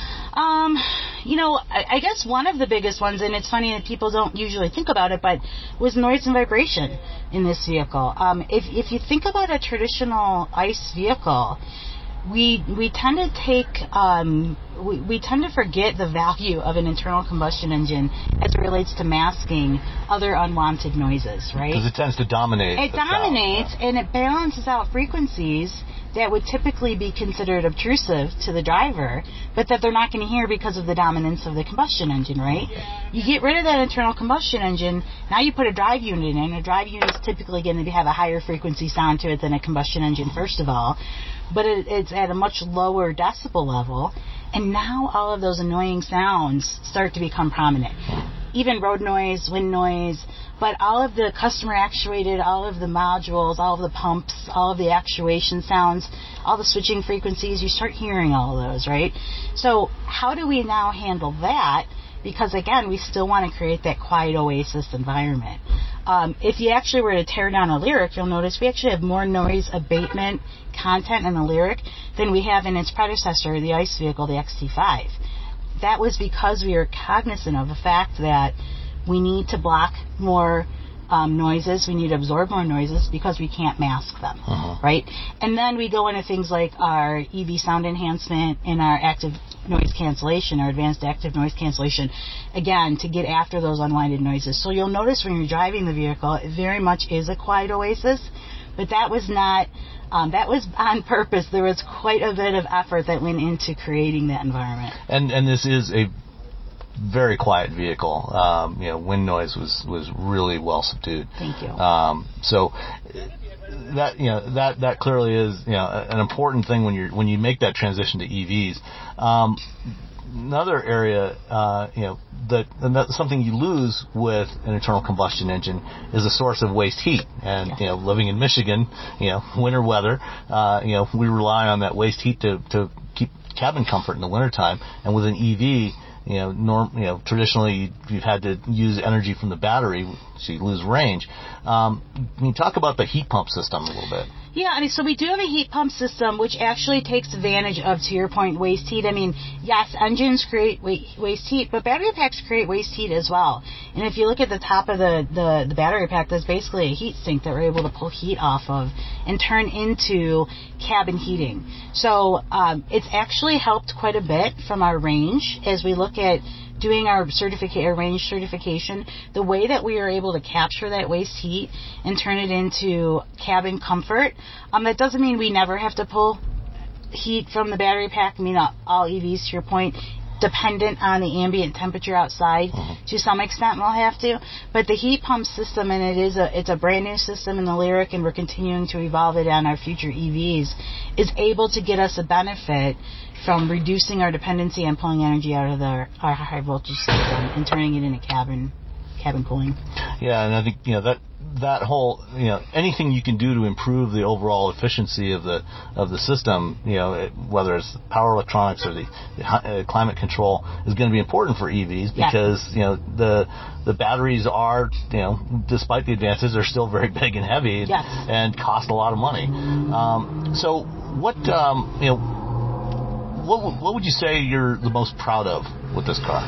I guess one of the biggest ones, and it's funny that people don't usually think about it, but was noise and vibration in this vehicle. If you think about a traditional ICE vehicle, we tend to take we tend to forget the value of an internal combustion engine as it relates to masking other unwanted noises, right? Because it tends to dominate. It dominates, and it balances out frequencies that would typically be considered obtrusive to the driver, but that they're not going to hear because of the dominance of the combustion engine, right? You get rid of that internal combustion engine, now you put a drive unit in. A drive unit is typically going to have a higher frequency sound to it than a combustion engine, first of all, but it's at a much lower decibel level, and now all of those annoying sounds start to become prominent. Even road noise, wind noise, but all of the customer actuated, all of the modules, all of the pumps, all of the actuation sounds, all the switching frequencies, you start hearing all of those, right? So how do we now handle that? Because again, we still want to create that quiet oasis environment. If you actually were to tear down a Lyriq, you'll notice we actually have more noise abatement content in the Lyriq than we have in its predecessor, the ICE vehicle, the XT5. That was because we are cognizant of the fact that we need to block more noises, we need to absorb more noises because we can't mask them, right? And then we go into things like our EV sound enhancement and our active noise cancellation, our advanced active noise cancellation, again, to get after those unwanted noises. So you'll notice when you're driving the vehicle, it very much is a quiet oasis, but that was not, that was on purpose. There was quite a bit of effort that went into creating that environment. And this is a very quiet vehicle. Wind noise was really well subdued. Thank you. So that clearly is an important thing when you make that transition to EVs. Another area, and that's something you lose with an internal combustion engine is a source of waste heat. And living in Michigan, winter weather, we rely on that waste heat to keep cabin comfort in the wintertime. And with an EV, traditionally you've had to use energy from the battery, so you lose range. Can you talk about the heat pump system a little bit? Yeah, so we do have a heat pump system which actually takes advantage of, to your point, waste heat. Yes, engines create waste heat, but battery packs create waste heat as well. And if you look at the top of the battery pack, there's basically a heat sink that we're able to pull heat off of and turn into cabin heating. So it's actually helped quite a bit from our range as we look at doing our range certification. The way that we are able to capture that waste heat and turn it into cabin comfort, that doesn't mean we never have to pull heat from the battery pack. All EVs, to your point, dependent on the ambient temperature outside, to some extent we'll have to. But the heat pump system, and it's a brand new system in the Lyriq, and we're continuing to evolve it on our future EVs, is able to get us a benefit from reducing our dependency on pulling energy out of our high voltage system and turning it into cabin cooling. Yeah, and I think that whole anything you can do to improve the overall efficiency of the system, whether it's power electronics or the climate control, is going to be important for EVs because the batteries are, despite the advances, they're still very big and heavy and cost a lot of money. So what would you say you're the most proud of with this car?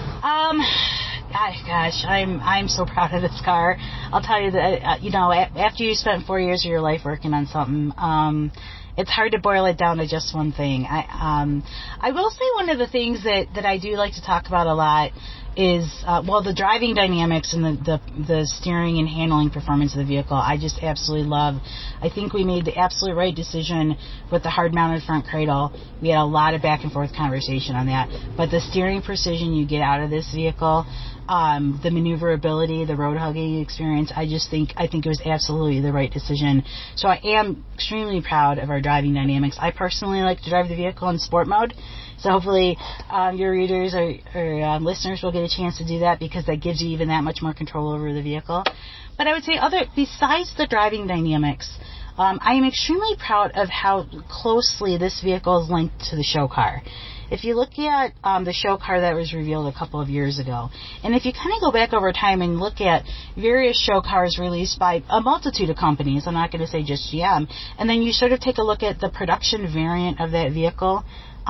Gosh, I'm so proud of this car. I'll tell you that, after you spent 4 years of your life working on something, it's hard to boil it down to just one thing. I will say one of the things that I do like to talk about a lot is, the driving dynamics and the steering and handling performance of the vehicle, I just absolutely love. I think we made the absolute right decision with the hard-mounted front cradle. We had a lot of back-and-forth conversation on that. But the steering precision you get out of this vehicle, the maneuverability, the road hugging experience, I think it was absolutely the right decision. So I am extremely proud of our driving dynamics. I personally like to drive the vehicle in sport mode. So hopefully your readers or listeners will get a chance to do that, because that gives you even that much more control over the vehicle. But I would say besides the driving dynamics, I am extremely proud of how closely this vehicle is linked to the show car. If you look at the show car that was revealed a couple of years ago, and if you kind of go back over time and look at various show cars released by a multitude of companies, I'm not going to say just GM, and then you sort of take a look at the production variant of that vehicle,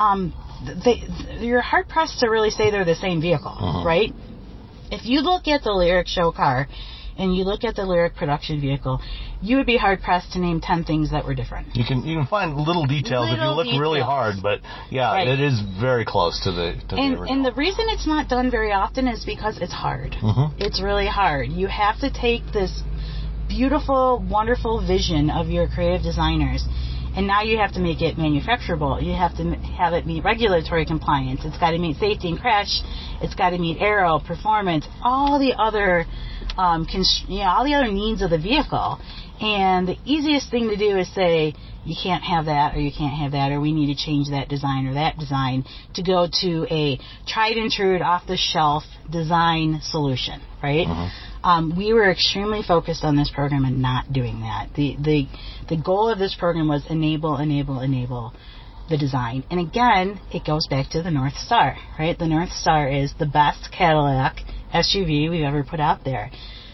you're hard-pressed to really say they're the same vehicle, right? If you look at the Lyriq show car and you look at the Lyriq production vehicle, you would be hard-pressed to name 10 things that were different. You can find little details if you look really hard, but yeah, right. It is very close to the original. And the reason it's not done very often is because it's hard. It's really hard. You have to take this beautiful, wonderful vision of your creative designers, and now you have to make it manufacturable. You have to have it meet regulatory compliance. It's got to meet safety and crash. It's got to meet aero, performance, all the other all the other needs of the vehicle. And the easiest thing to do is say, you can't have that, or you can't have that, or we need to change that design or that design to go to a tried and true, off-the-shelf design solution, right? We were extremely focused on this program and not doing that. The goal of this program was enable the design. And again, it goes back to the North Star, right? The North Star is the best Cadillac SUV we've ever put out there.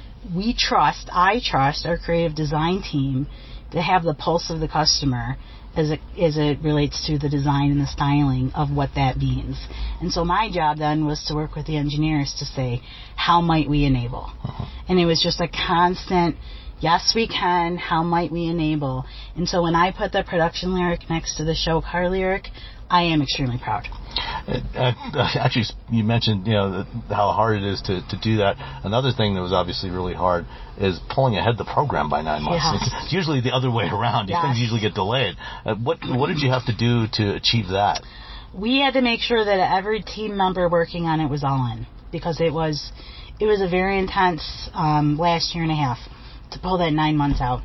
I trust our creative design team to have the pulse of the customer as it relates to the design and the styling of what that means. And so my job then was to work with the engineers to say, how might we enable? And it was just a constant, yes, we can, how might we enable? And so when I put the production Lyriq next to the show car Lyriq, I am extremely proud. Actually, you mentioned how hard it is to do that. Another thing that was obviously really hard is pulling ahead the program by 9 months. Yes. It's usually the other way around. These things usually get delayed. What did you have to do to achieve that? We had to make sure that every team member working on it was all in, because it was a very intense last year and a half to pull that 9 months out.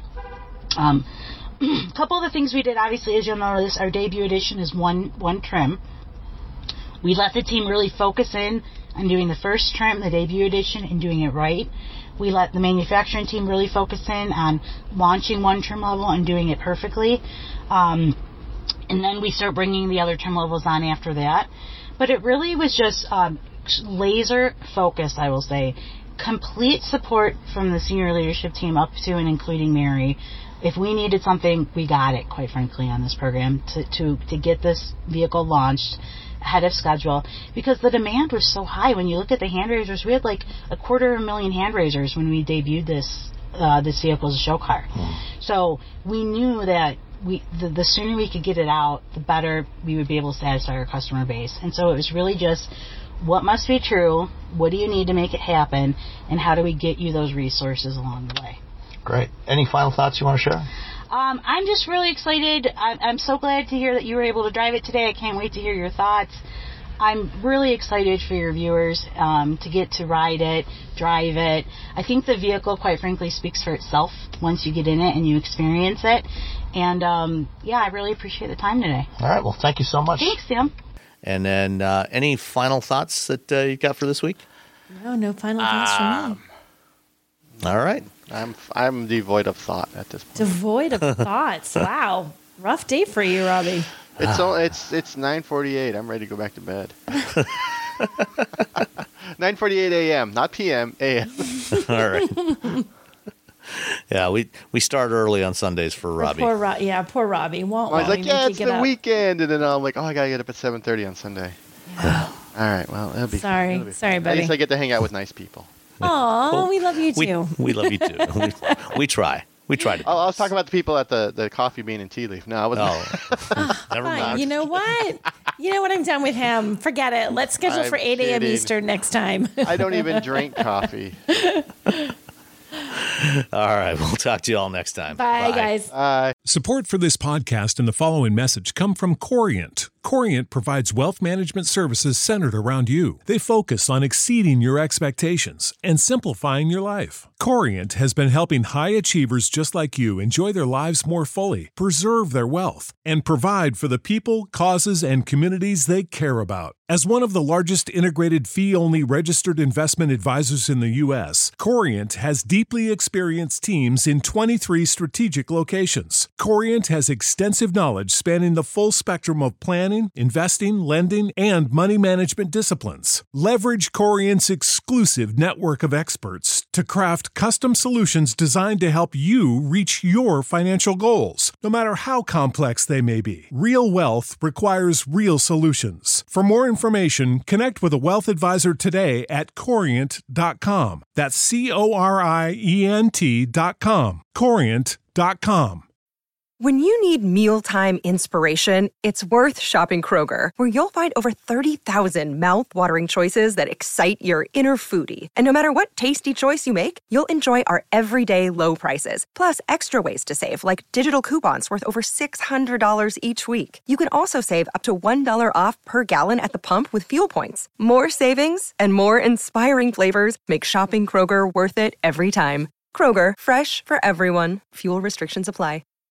A couple of the things we did, obviously, as you'll notice, our debut edition is one trim. We let the team really focus in on doing the first trim, the debut edition, and doing it right. We let the manufacturing team really focus in on launching one trim level and doing it perfectly. And then we start bringing the other trim levels on after that. But it really was just laser focused, I will say. Complete support from the senior leadership team up to and including Mary. If we needed something, we got it, quite frankly, on this program to get this vehicle launched ahead of schedule, because the demand was so high. When you look at the hand raisers, we had like 250,000 hand raisers when we debuted this vehicle as a show car. So we knew that the sooner we could get it out, the better we would be able to satisfy our customer base. And so it was really just, what must be true, what do you need to make it happen, and how do we get you those resources along the way? Great. Any final thoughts you want to share? I'm just really excited. I'm so glad to hear that you were able to drive it today. I can't wait to hear your thoughts. I'm really excited for your viewers to get to ride it, drive it. I think the vehicle, quite frankly, speaks for itself once you get in it and you experience it. And, I really appreciate the time today. All right. Well, thank you so much. Thanks, Sam. And then any final thoughts that you've got for this week? No final thoughts from me. All right. I'm devoid of thought at this point. Devoid of thoughts. Wow. Rough day for you, Robbie. It's 9:48. I'm ready to go back to bed. 9:48 a.m., not p.m., a.m. All right. Yeah, we start early on Sundays for Robbie. Poor Robbie. Won't I was like, it's the weekend, and then I'm like, I gotta get up at 7:30 on Sunday. Yeah. All right, well, it'll be sorry, fun. sorry, buddy. At least I get to hang out with nice people. Oh, we love you too. We love you too. We try. We tried to. I was talking about the people at the Coffee Bean and Tea Leaf. No, I wasn't. Never Fine. mind. You know what? I'm done with him. Forget it. Let's schedule for 8 a.m. kidding. Eastern next time. I don't even drink coffee. All right. We'll talk to you all next time. Bye, guys. Support for this podcast and the following message come from Corient. Corient provides wealth management services centered around you. They focus on exceeding your expectations and simplifying your life. Corient has been helping high achievers just like you enjoy their lives more fully, preserve their wealth, and provide for the people, causes, and communities they care about. As one of the largest integrated fee-only registered investment advisors in the U.S., Corient has deeply experienced teams in 23 strategic locations. Corient has extensive knowledge spanning the full spectrum of planning, investing, lending, and money management disciplines. Leverage Corient's exclusive network of experts to craft custom solutions designed to help you reach your financial goals, no matter how complex they may be. Real wealth requires real solutions. For more information, connect with a wealth advisor today at Corient.com. That's Corient.com. Corient.com. When you need mealtime inspiration, it's worth shopping Kroger, where you'll find over 30,000 mouth-watering choices that excite your inner foodie. And no matter what tasty choice you make, you'll enjoy our everyday low prices, plus extra ways to save, like digital coupons worth over $600 each week. You can also save up to $1 off per gallon at the pump with fuel points. More savings and more inspiring flavors make shopping Kroger worth it every time. Kroger, fresh for everyone. Fuel restrictions apply.